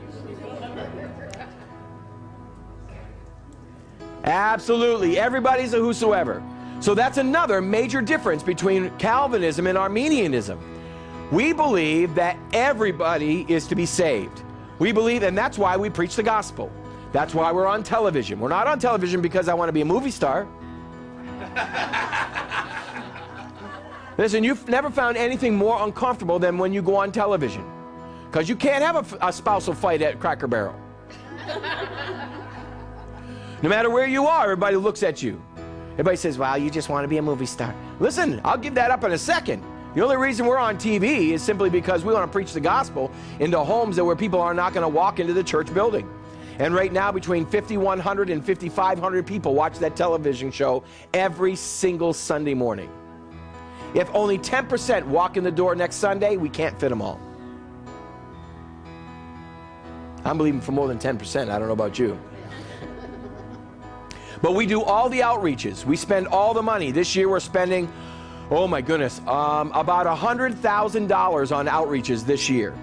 Absolutely. Everybody's a whosoever. So that's another major difference between Calvinism and Arminianism. We believe that everybody is to be saved. We believe, and that's why we preach the gospel. That's why we're on television. We're not on television because I want to be a movie star. Listen, you've never found anything more uncomfortable than when you go on television. Because you can't have a, a spousal fight at Cracker Barrel. No matter where you are, everybody looks at you. Everybody says, well, you just want to be a movie star. Listen, I'll give that up in a second. The only reason we're on T V is simply because we want to preach the gospel into homes that where people are not going to walk into the church building. And right now, between fifty-one hundred and fifty-five hundred people watch that television show every single Sunday morning. If only ten percent walk in the door next Sunday, we can't fit them all. I'm believing for more than ten percent. I don't know about you. But we do all the outreaches. We spend all the money. This year we're spending, oh my goodness, um, about one hundred thousand dollars on outreaches this year.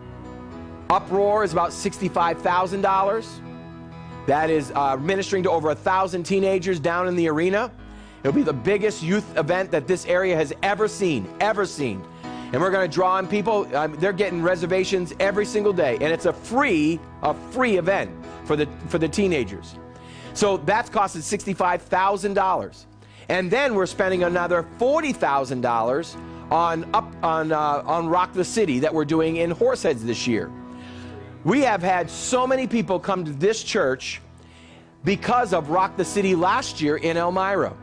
Uproar is about sixty-five thousand dollars. That is uh, ministering to over a thousand teenagers down in the arena. It'll be the biggest youth event that this area has ever seen, ever seen. And we're going to draw in people. Um, they're getting reservations every single day. And it's a free, a free event for the, for the teenagers. So that's costing sixty-five thousand dollars. And then we're spending another forty thousand dollars on, up, on, uh, on Rock the City that we're doing in Horseheads this year. We have had so many people come to this church because of Rock the City last year in Elmira.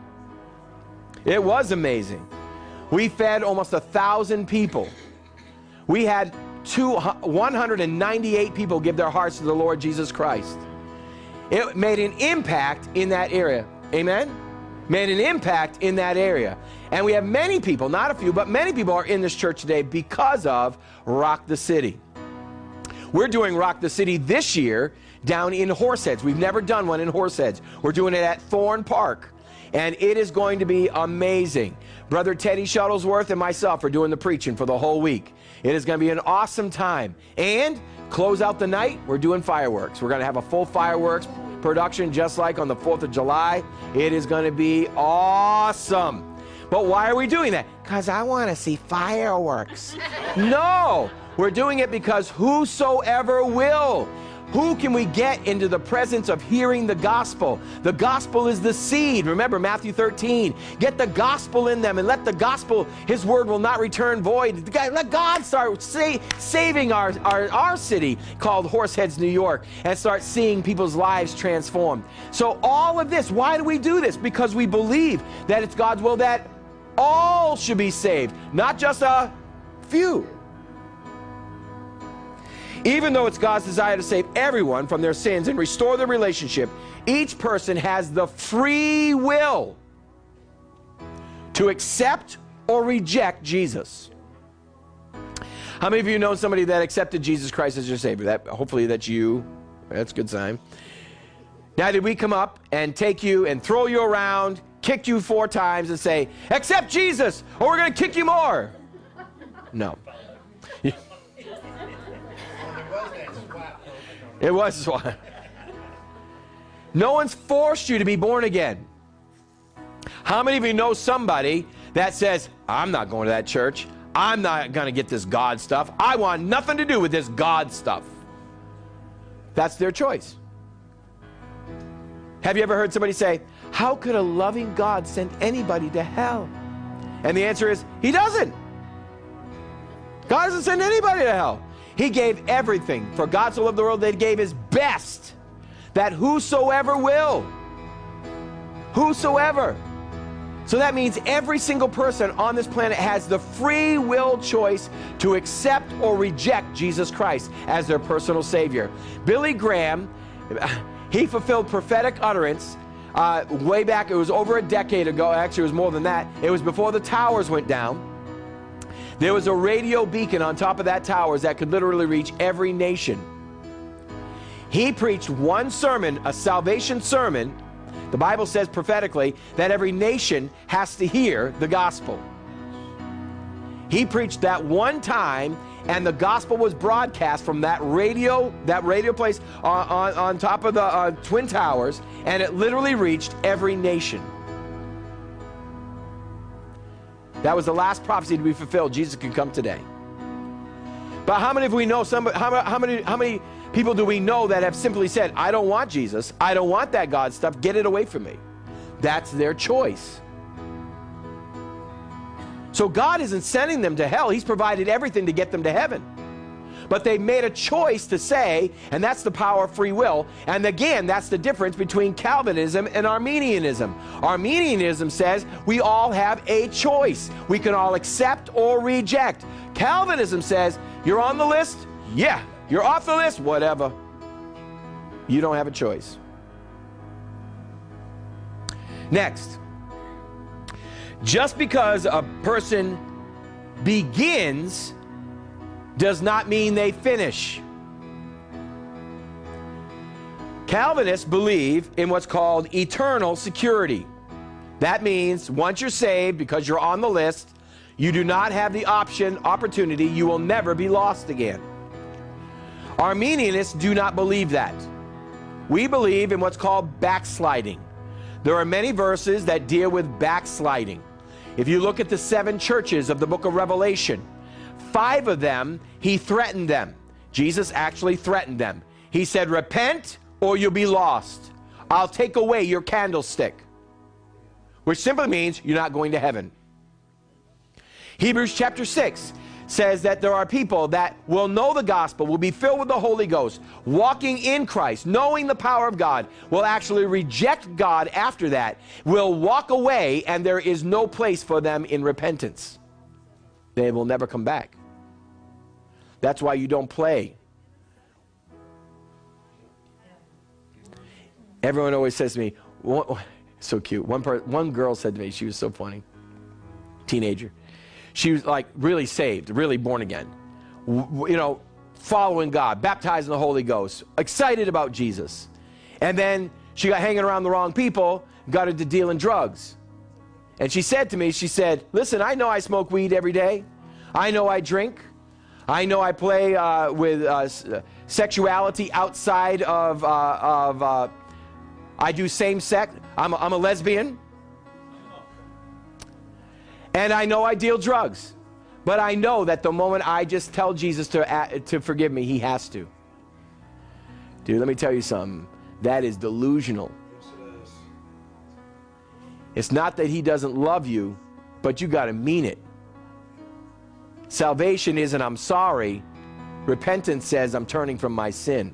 It was amazing. We fed almost a thousand people. We had two, one hundred ninety-eight people give their hearts to the Lord Jesus Christ. It made an impact in that area. Amen? Made an impact in that area. And we have many people, not a few, but many people are in this church today because of Rock the City. We're doing Rock the City this year down in Horseheads. We've never done one in Horseheads. We're doing it at Thorn Park. And it is going to be amazing. Brother Teddy Shuttlesworth and myself are doing the preaching for the whole week. It is going to be an awesome time. And close out the night, we're doing fireworks. We're going to have a full fireworks production just like on the fourth of July. It is going to be awesome. But why are we doing that? Because I want to see fireworks. No, we're doing it because whosoever will. Who can we get into the presence of hearing the gospel? The gospel is the seed. Remember Matthew thirteen. Get the gospel in them and let the gospel, his word will not return void. Let God start sa- saving our, our, our city called Horseheads, New York, and start seeing people's lives transformed. So all of this, why do we do this? Because we believe that it's God's will that all should be saved, not just a few. Even though it's God's desire to save everyone from their sins and restore the relationship, each person has the free will to accept or reject Jesus. How many of you know somebody that accepted Jesus Christ as your Savior? That, hopefully that's you. That's a good sign. Now, did we come up and take you and throw you around, kick you four times and say, accept Jesus or we're going to kick you more? No. It was swat. No one's forced you to be born again. How many of you know somebody that says, I'm not going to that church. I'm not going to get this God stuff. I want nothing to do with this God stuff. That's their choice. Have you ever heard somebody say, how could a loving God send anybody to hell? And the answer is, he doesn't. God doesn't send anybody to hell. He gave everything. For God so loved the world that he gave his best, that whosoever will. Whosoever. So that means every single person on this planet has the free will choice to accept or reject Jesus Christ as their personal Savior. Billy Graham He fulfilled prophetic utterance uh, way back. It was over a decade ago. Actually, it was more than that. It was before the towers went down. There was a radio beacon on top of that towers that could literally reach every nation. He preached one sermon, a salvation sermon. The Bible says prophetically that every nation has to hear the gospel. He preached that one time, and the gospel was broadcast from that radio, that radio place on, on, on top of the uh, Twin Towers, and it literally reached every nation. That was the last prophecy to be fulfilled. Jesus could come today. But how many of we know somebody, how, how many how many people do we know that have simply said, I don't want Jesus, I don't want that God stuff, get it away from me? That's their choice. So God isn't sending them to hell. He's provided everything to get them to heaven. But they made a choice to say, and that's the power of free will. And again, that's the difference between Calvinism and Arminianism. Arminianism says we all have a choice. We can all accept or reject. Calvinism says, you're on the list? Yeah. You're off the list? Whatever. You don't have a choice. Next. Just because a person begins does not mean they finish. Calvinists believe in what's called eternal security. That means once you're saved, because you're on the list, you do not have the option, opportunity, you will never be lost again. Arminianists do not believe that. We believe in what's called backsliding. There are many verses that deal with backsliding. If you look at the seven churches of the book of Revelation, five of them, he threatened them. Jesus actually threatened them. He said, repent or you'll be lost. I'll take away your candlestick. Which simply means you're not going to heaven. Hebrews chapter six says that there are people that will know the gospel, will be filled with the Holy Ghost, walking in Christ, knowing the power of God, will actually reject God after that, will walk away, and there is no place for them in repentance. They will never come back. That's why you don't play. Everyone always says to me, so cute. One, per, one girl said to me, she was so funny, teenager. She was like really saved, really born again, w- you know, following God, baptized in the Holy Ghost, excited about Jesus. And then she got hanging around the wrong people, got into dealing drugs. And she said to me, she said, listen, I know I smoke weed every day. I know I drink. I know I play uh, with uh, sexuality outside of, uh, of uh, I do same sex. I'm a, I'm a lesbian. And I know I deal drugs. But I know that the moment I just tell Jesus to, uh, to forgive me, he has to. Dude, let me tell you something. That is delusional. Yes, it is. It's not that he doesn't love you, but you got to mean it. Salvation isn't I'm sorry. Repentance says I'm turning from my sin.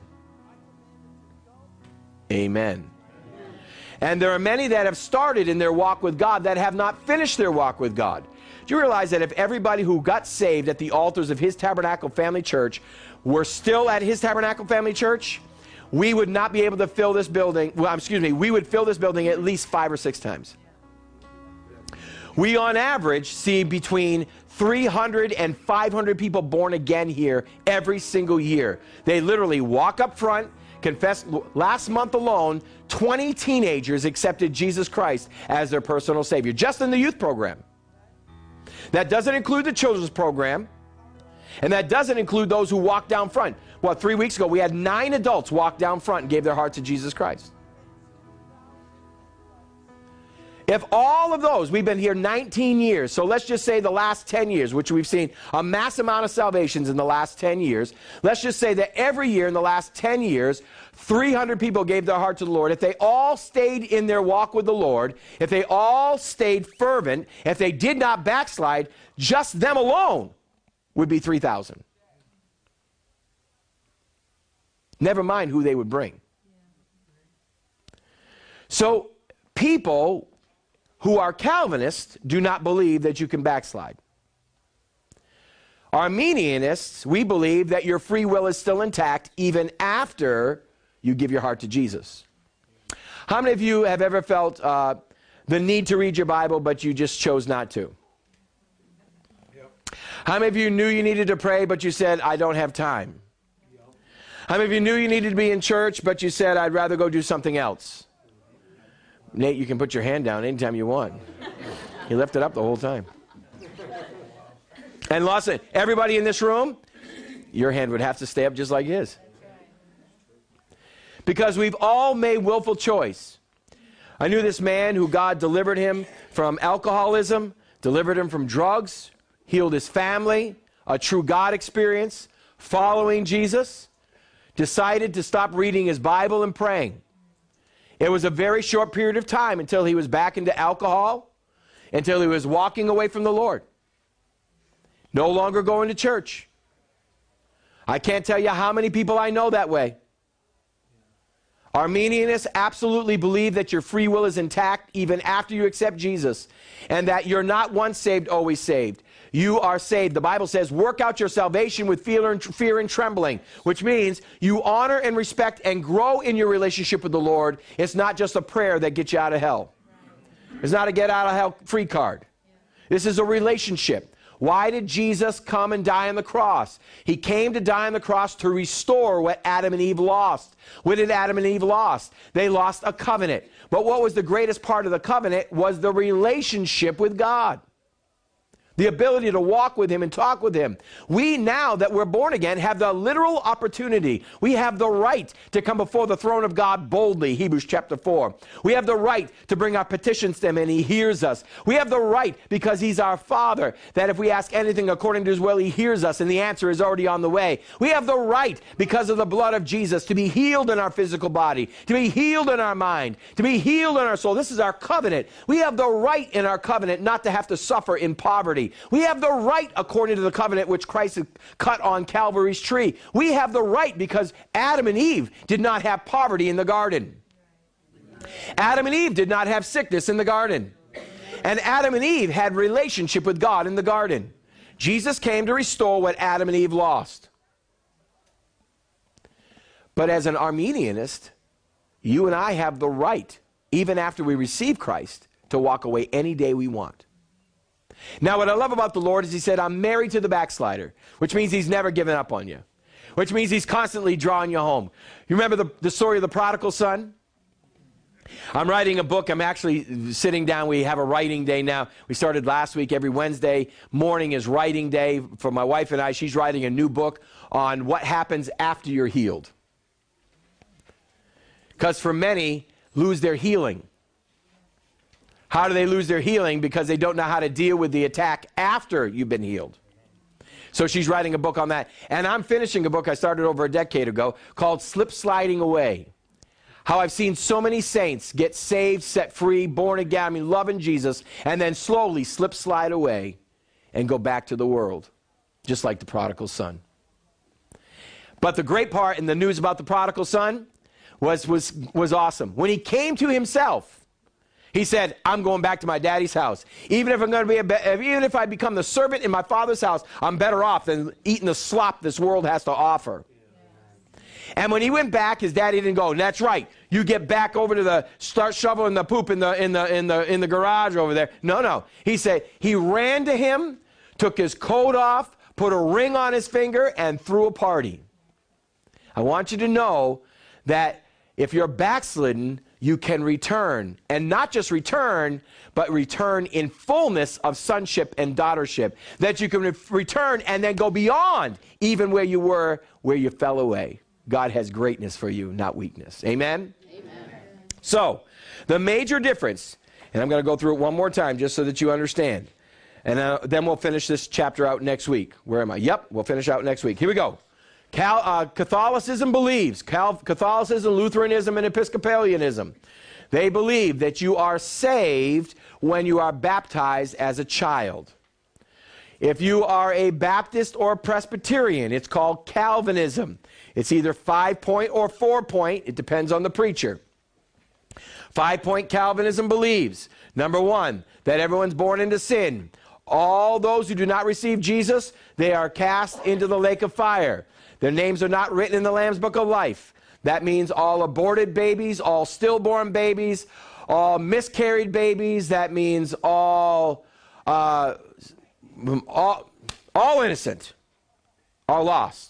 Amen. And there are many that have started in their walk with God that have not finished their walk with God. Do you realize that if everybody who got saved at the altars of His Tabernacle Family Church were still at His Tabernacle Family Church, we would not be able to fill this building, well, excuse me, we would fill this building at least five or six times. We, on average, see between three hundred and five hundred people born again here every single year. They literally walk up front, confess. Last month alone, twenty teenagers accepted Jesus Christ as their personal Savior, just in the youth program. That doesn't include the children's program, and that doesn't include those who walked down front. Well, three weeks ago, we had nine adults walk down front and gave their heart to Jesus Christ. If all of those, we've been here nineteen years, so let's just say the last ten years, which we've seen a mass amount of salvations in the last ten years. Let's just say that every year in the last ten years, three hundred people gave their heart to the Lord. If they all stayed in their walk with the Lord, if they all stayed fervent, if they did not backslide, just them alone would be three thousand. Never mind who they would bring. So people who are Calvinists do not believe that you can backslide. Arminianists, we believe that your free will is still intact even after you give your heart to Jesus. How many of you have ever felt uh, the need to read your Bible, but you just chose not to? Yep. How many of you knew you needed to pray, but you said, I don't have time? Yep. How many of you knew you needed to be in church, but you said, I'd rather go do something else? Nate, you can put your hand down anytime you want. You left it up the whole time. And Lawson, everybody in this room, your hand would have to stay up just like his. Because we've all made willful choice. I knew this man who God delivered him from alcoholism, delivered him from drugs, healed his family, a true God experience, following Jesus, decided to stop reading his Bible and praying. It was a very short period of time until he was back into alcohol, until he was walking away from the Lord. No longer going to church. I can't tell you how many people I know that way. Arminianists absolutely believe that your free will is intact even after you accept Jesus, and that you're not once saved, always saved. You are saved. The Bible says, work out your salvation with fear and, fear and trembling, which means you honor and respect and grow in your relationship with the Lord. It's not just a prayer that gets you out of hell. It's not a get out of hell free card. This is a relationship. Why did Jesus come and die on the cross? He came to die on the cross to restore what Adam and Eve lost. What did Adam and Eve lost? They lost a covenant. But what was the greatest part of the covenant was the relationship with God. The ability to walk with him and talk with him. We, now that we're born again, have the literal opportunity. We have the right to come before the throne of God boldly, Hebrews chapter four. We have the right to bring our petitions to him, and he hears us. We have the right, because he's our Father, that if we ask anything according to his will, he hears us, and the answer is already on the way. We have the right, because of the blood of Jesus, to be healed in our physical body, to be healed in our mind, to be healed in our soul. This is our covenant. We have the right in our covenant not to have to suffer in poverty. We have the right, according to the covenant which Christ cut on Calvary's tree. We have the right because Adam and Eve did not have poverty in the garden. Adam and Eve did not have sickness in the garden. And Adam and Eve had relationship with God in the garden. Jesus came to restore what Adam and Eve lost. But as an Arminianist, you and I have the right, even after we receive Christ, to walk away any day we want. Now, what I love about the Lord is he said, I'm married to the backslider, which means he's never given up on you, which means he's constantly drawing you home. You remember the, the story of the prodigal son? I'm writing a book. I'm actually sitting down. We have a writing day now. We started last week. Every Wednesday morning is writing day for my wife and I. She's writing a new book on what happens after you're healed. Because for many, lose their healing. How do they lose their healing? Because they don't know how to deal with the attack after you've been healed. So she's writing a book on that. And I'm finishing a book I started over a decade ago called Slip Sliding Away. How I've seen so many saints get saved, set free, born again, I mean, loving Jesus, and then slowly slip slide away and go back to the world, just like the prodigal son. But the great part in the news about the prodigal son was, was, was awesome. When he came to himself, he said, I'm going back to my daddy's house. Even if I'm going to be a be- even if I become the servant in my father's house, I'm better off than eating the slop this world has to offer. Yeah. And when he went back, his daddy didn't go, that's right. You get back over to the start shoveling the poop in the in the in the in the garage over there. No, no. He said he ran to him, took his coat off, put a ring on his finger, and threw a party. I want you to know that if you're backslidden, you can return, and not just return, but return in fullness of sonship and daughtership. That you can re- return and then go beyond even where you were, where you fell away. God has greatness for you, not weakness. Amen? Amen. So, the major difference, and I'm going to go through it one more time just so that you understand. And uh, then we'll finish this chapter out next week. Where am I? Yep, we'll finish out next week. Here we go. Cal, uh, Catholicism believes, Cal, Catholicism, Lutheranism, and Episcopalianism, they believe that you are saved when you are baptized as a child. If you are a Baptist or Presbyterian, it's called Calvinism. It's either five-point or four-point. It depends on the preacher. Five-point Calvinism believes, number one, that everyone's born into sin. All those who do not receive Jesus, they are cast into the lake of fire. Their names are not written in the Lamb's Book of Life. That means all aborted babies, all stillborn babies, all miscarried babies. That means all, uh, all, all innocent are lost.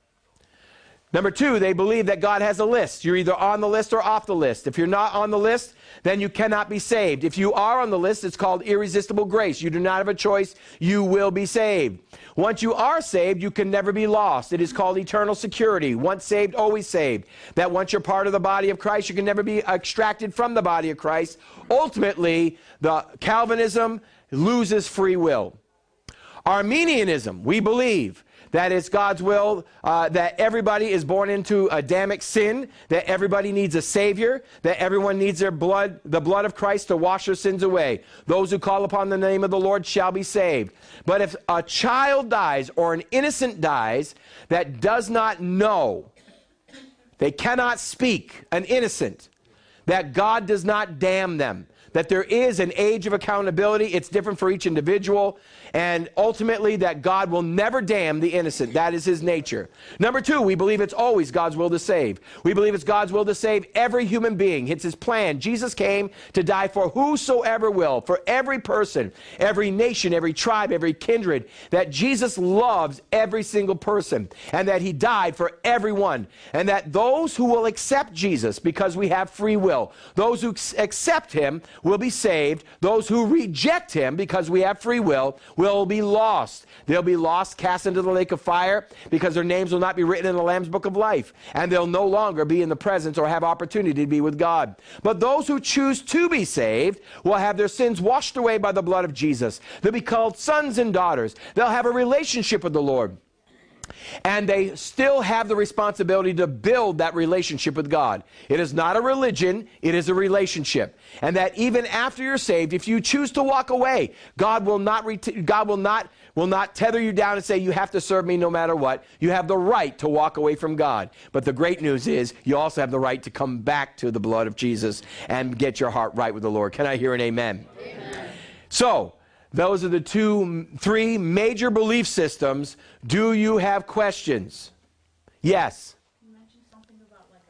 Number two, they believe that God has a list. You're either on the list or off the list. If you're not on the list, then you cannot be saved. If you are on the list, it's called irresistible grace. You do not have a choice. You will be saved. Once you are saved, you can never be lost. It is called eternal security. Once saved, always saved. That once you're part of the body of Christ, you can never be extracted from the body of Christ. Ultimately, the Calvinism loses free will. Arminianism, we believe that it's God's will uh, that everybody is born into Adamic sin, that everybody needs a Savior, that everyone needs their blood, the blood of Christ to wash their sins away. Those who call upon the name of the Lord shall be saved. But if a child dies or an innocent dies that does not know, they cannot speak, an innocent, that God does not damn them, that there is an age of accountability. It's different for each individual. And ultimately that God will never damn the innocent. That is his nature. Number two, we believe it's always God's will to save. We believe it's God's will to save every human being. It's his plan. Jesus came to die for whosoever will, for every person, every nation, every tribe, every kindred, that Jesus loves every single person and that he died for everyone. And that those who will accept Jesus, because we have free will, those who accept him will be saved. Those who reject him, because we have free will, will be lost. They'll be lost, cast into the lake of fire, because their names will not be written in the Lamb's book of life, and they'll no longer be in the presence or have opportunity to be with God. But those who choose to be saved will have their sins washed away by the blood of Jesus. They'll be called sons and daughters. They'll have a relationship with the Lord. And they still have the responsibility to build that relationship with God. It is not a religion, it is a relationship. And that even after you're saved, if you choose to walk away, God will not ret- God will not will not tether you down and say you have to serve me no matter what. You have the right to walk away from God. But the great news is you also have the right to come back to the blood of Jesus and get your heart right with the Lord. Can I hear an amen? Amen. So, those are the two, three major belief systems. Do you have questions? Yes. You mentioned something about like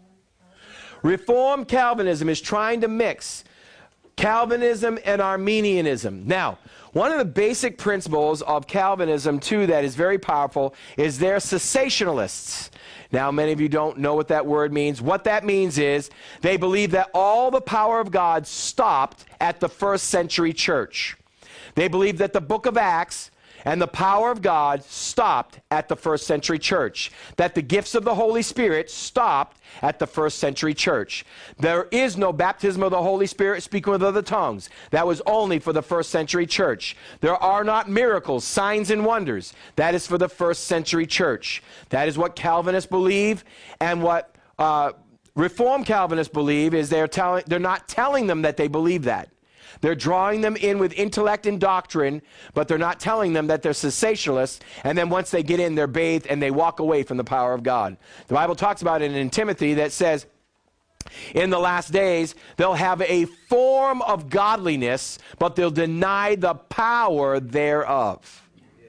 a Reformed Reformed Calvinism. Calvinism is trying to mix Calvinism and Arminianism. Now, one of the basic principles of Calvinism, too, that is very powerful, is they're cessationalists. Now, many of you don't know what that word means. What that means is they believe that all the power of God stopped at the first century church. They believe that the book of Acts and the power of God stopped at the first century church. That the gifts of the Holy Spirit stopped at the first century church. There is no baptism of the Holy Spirit, speaking with other tongues. That was only for the first century church. There are not miracles, signs, and wonders. That is for the first century church. That is what Calvinists believe, and what uh, Reformed Calvinists believe is they're telling, they're not telling them that they believe that. They're drawing them in with intellect and doctrine, but they're not telling them that they're cessationalists, and then once they get in, they're bathed and they walk away from the power of God. The Bible talks about it in Timothy that says, in the last days, they'll have a form of godliness, but they'll deny the power thereof.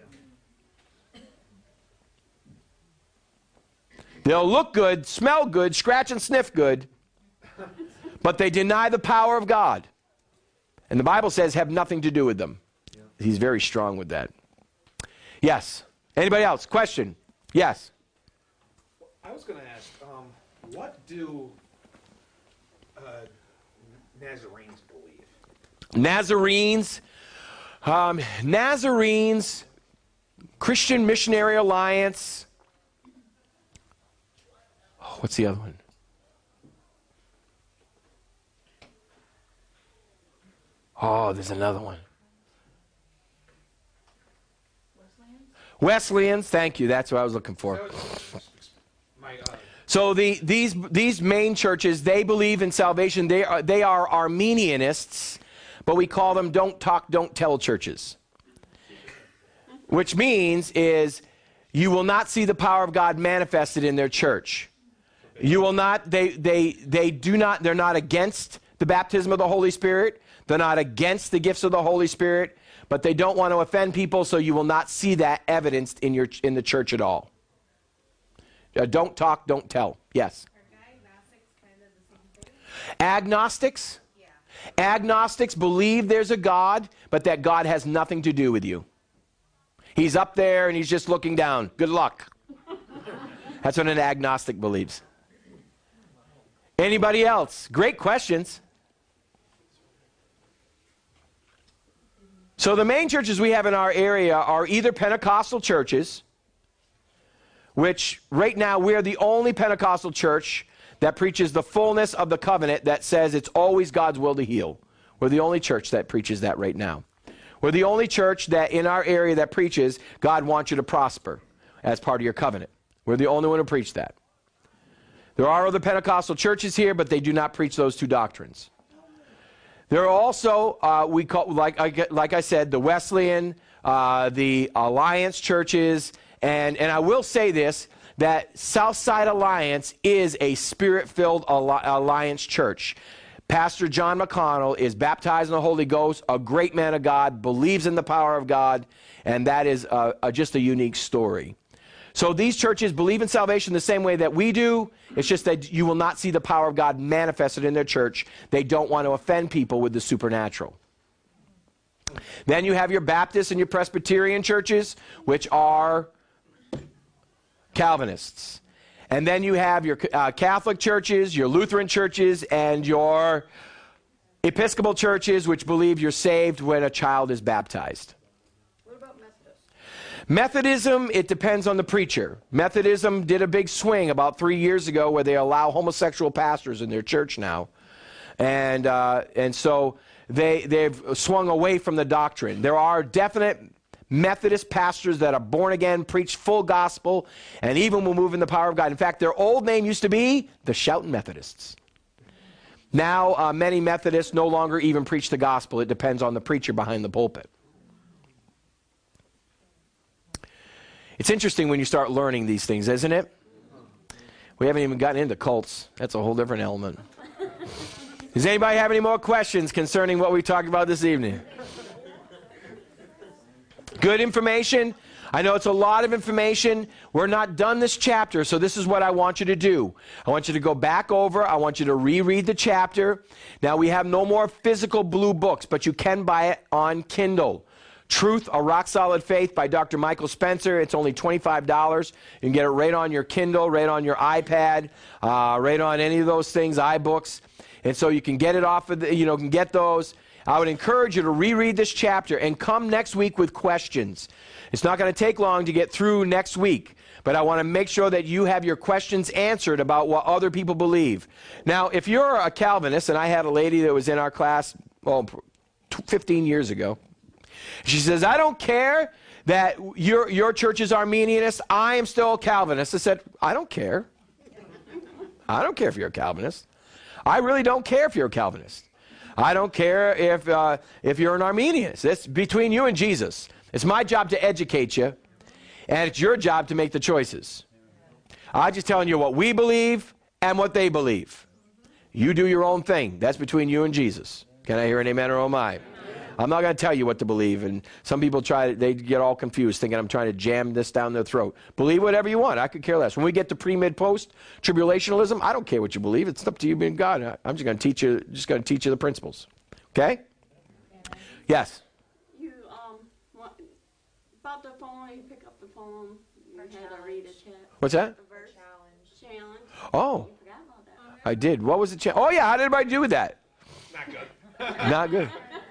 They'll look good, smell good, scratch and sniff good, but they deny the power of God. And the Bible says have nothing to do with them. Yeah. He's very strong with that. Yes. Anybody else? Question? Yes. I was going to ask, um, what do uh, Nazarenes believe? Nazarenes, um, Nazarenes, Christian Missionary Alliance. Oh, what's the other one? Oh, there's another one. Wesleyans? Wesleyans, thank you. That's what I was looking for. My, uh, So the, these, these main churches, they believe in salvation. They are, they are Arminianists, but we call them don't talk, don't tell churches. Which means is you will not see the power of God manifested in their church. You will not, they, they, they do not, they're not against the baptism of the Holy Spirit. They're not against the gifts of the Holy Spirit, but they don't want to offend people, so you will not see that evidenced in your in the church at all. Uh, don't talk, don't tell. Yes? Are Agnostics? Yeah. Agnostics believe there's a God, but that God has nothing to do with you. He's up there and he's just looking down. Good luck. That's what an agnostic believes. Anybody else? Great questions. So the main churches we have in our area are either Pentecostal churches, which right now we're the only Pentecostal church that preaches the fullness of the covenant that says it's always God's will to heal. We're the only church that preaches that right now. We're the only church that in our area that preaches God wants you to prosper as part of your covenant. We're the only one who preach that. There are other Pentecostal churches here, but they do not preach those two doctrines. There are also, uh, we call, like, I, like I said, the Wesleyan, uh, the Alliance churches, and, and I will say this, that Southside Alliance is a spirit-filled alliance church. Pastor John McConnell is baptized in the Holy Ghost, a great man of God, believes in the power of God, and that is uh, uh, just a unique story. So these churches believe in salvation the same way that we do. It's just that you will not see the power of God manifested in their church. They don't want to offend people with the supernatural. Then you have your Baptist and your Presbyterian churches, which are Calvinists. And then you have your uh, Catholic churches, your Lutheran churches, and your Episcopal churches, which believe you're saved when a child is baptized. What about Methodist? Methodism, it depends on the preacher. Methodism did a big swing about three years ago where they allow homosexual pastors in their church now. And, uh, and so they, they've swung away from the doctrine. There are definite Methodist pastors that are born again, preach full gospel, and even will move in the power of God. In fact, their old name used to be the Shouting Methodists. Now, uh, many Methodists no longer even preach the gospel. It depends on the preacher behind the pulpit. It's interesting when you start learning these things, isn't it? We haven't even gotten into cults. That's a whole different element. Does anybody have any more questions concerning what we talked about this evening? Good information. I know it's a lot of information. We're not done this chapter, so this is what I want you to do. I want you to go back over. I want you to reread the chapter. Now, we have no more physical blue books, but you can buy it on Kindle. Truth, A Rock Solid Faith by Doctor Michael Spencer. It's only twenty-five dollars. You can get it right on your Kindle, right on your iPad, uh, right on any of those things, iBooks. And so you can get it off of the, you know, can get those. I would encourage you to reread this chapter and come next week with questions. It's not going to take long to get through next week, but I want to make sure that you have your questions answered about what other people believe. Now, if you're a Calvinist, and I had a lady that was in our class, well, fifteen years ago, she says, I don't care that your, your church is Arminianist, I am still a Calvinist. I said, I don't care. I don't care if you're a Calvinist. I really don't care if you're a Calvinist. I don't care if, uh, if you're an Arminianist. That's between you and Jesus. It's my job to educate you, and it's your job to make the choices. I'm just telling you what we believe and what they believe. You do your own thing. That's between you and Jesus. Can I hear an amen or oh my? I'm not going to tell you what to believe, and some people try, they get all confused thinking I'm trying to jam this down their throat. Believe whatever you want. I could care less. When we get to pre, mid, post tribulationalism, I don't care what you believe. It's up to you being God. I'm just going to teach you, just going to teach you the principles. Okay? Yes. You um what, about the phone. You pick up the phone. You had to read a chat. What's that? The verse challenge. Challenge. Oh, You forgot about that. I did. What was the challenge? Oh yeah. How did everybody do with that? Not good. Not good.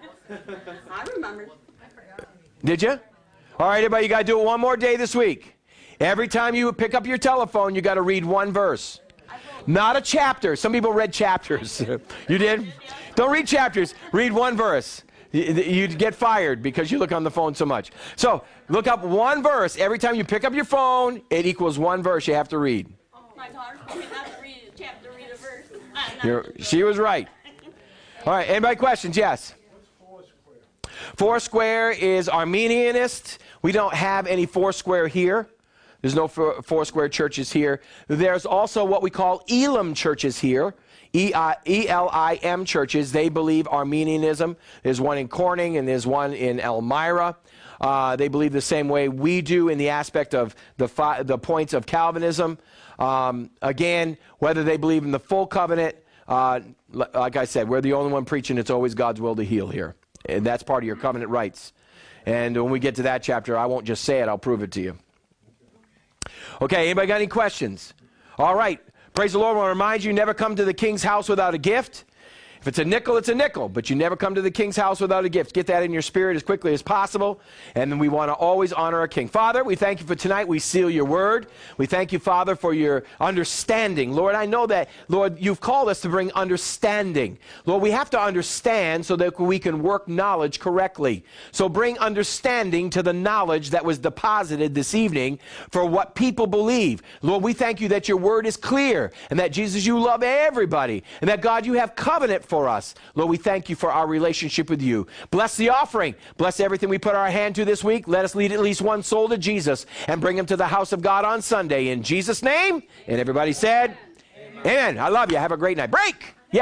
I remember. Did you? All right, everybody, you got to do it one more day this week. Every time you pick up your telephone, you got to read one verse. Not a chapter. Some people read chapters. You did? Don't read chapters. Read one verse. You'd get fired because you look on the phone so much. So look up one verse. Every time you pick up your phone, it equals one verse you have to read. My daughter told me not to read a chapter, read a verse. You're, she was right. All right, anybody questions? Yes. Foursquare is Arminianist. We don't have any Foursquare here. There's no Foursquare churches here. There's also what we call Elim churches here. E L I M churches. They believe Arminianism. There's one in Corning and there's one in Elmira. Uh, they believe the same way we do in the aspect of the, fi the points of Calvinism. Um, again, whether they believe in the full covenant, uh, l- like I said, we're the only one preaching it's always God's will to heal here. And that's part of your covenant rights. And when we get to that chapter, I won't just say it, I'll prove it to you. Okay, anybody got any questions? All right. Praise the Lord. I want to remind you, never come to the king's house without a gift. If it's a nickel, it's a nickel, but you never come to the king's house without a gift. Get that in your spirit as quickly as possible, and then we want to always honor our king. Father, we thank you for tonight. We seal your word. We thank you, Father, for your understanding. Lord, I know that, Lord, you've called us to bring understanding. Lord, we have to understand so that we can work knowledge correctly. So bring understanding to the knowledge that was deposited this evening for what people believe. Lord, we thank you that your word is clear, and that, Jesus, you love everybody, and that, God, you have covenant for us. Lord, we thank you for our relationship with you. Bless the offering. Bless everything we put our hand to this week. Let us lead at least one soul to Jesus and bring him to the house of God on Sunday. In Jesus' name. And everybody said, Amen. Amen. I love you. Have a great night. Break.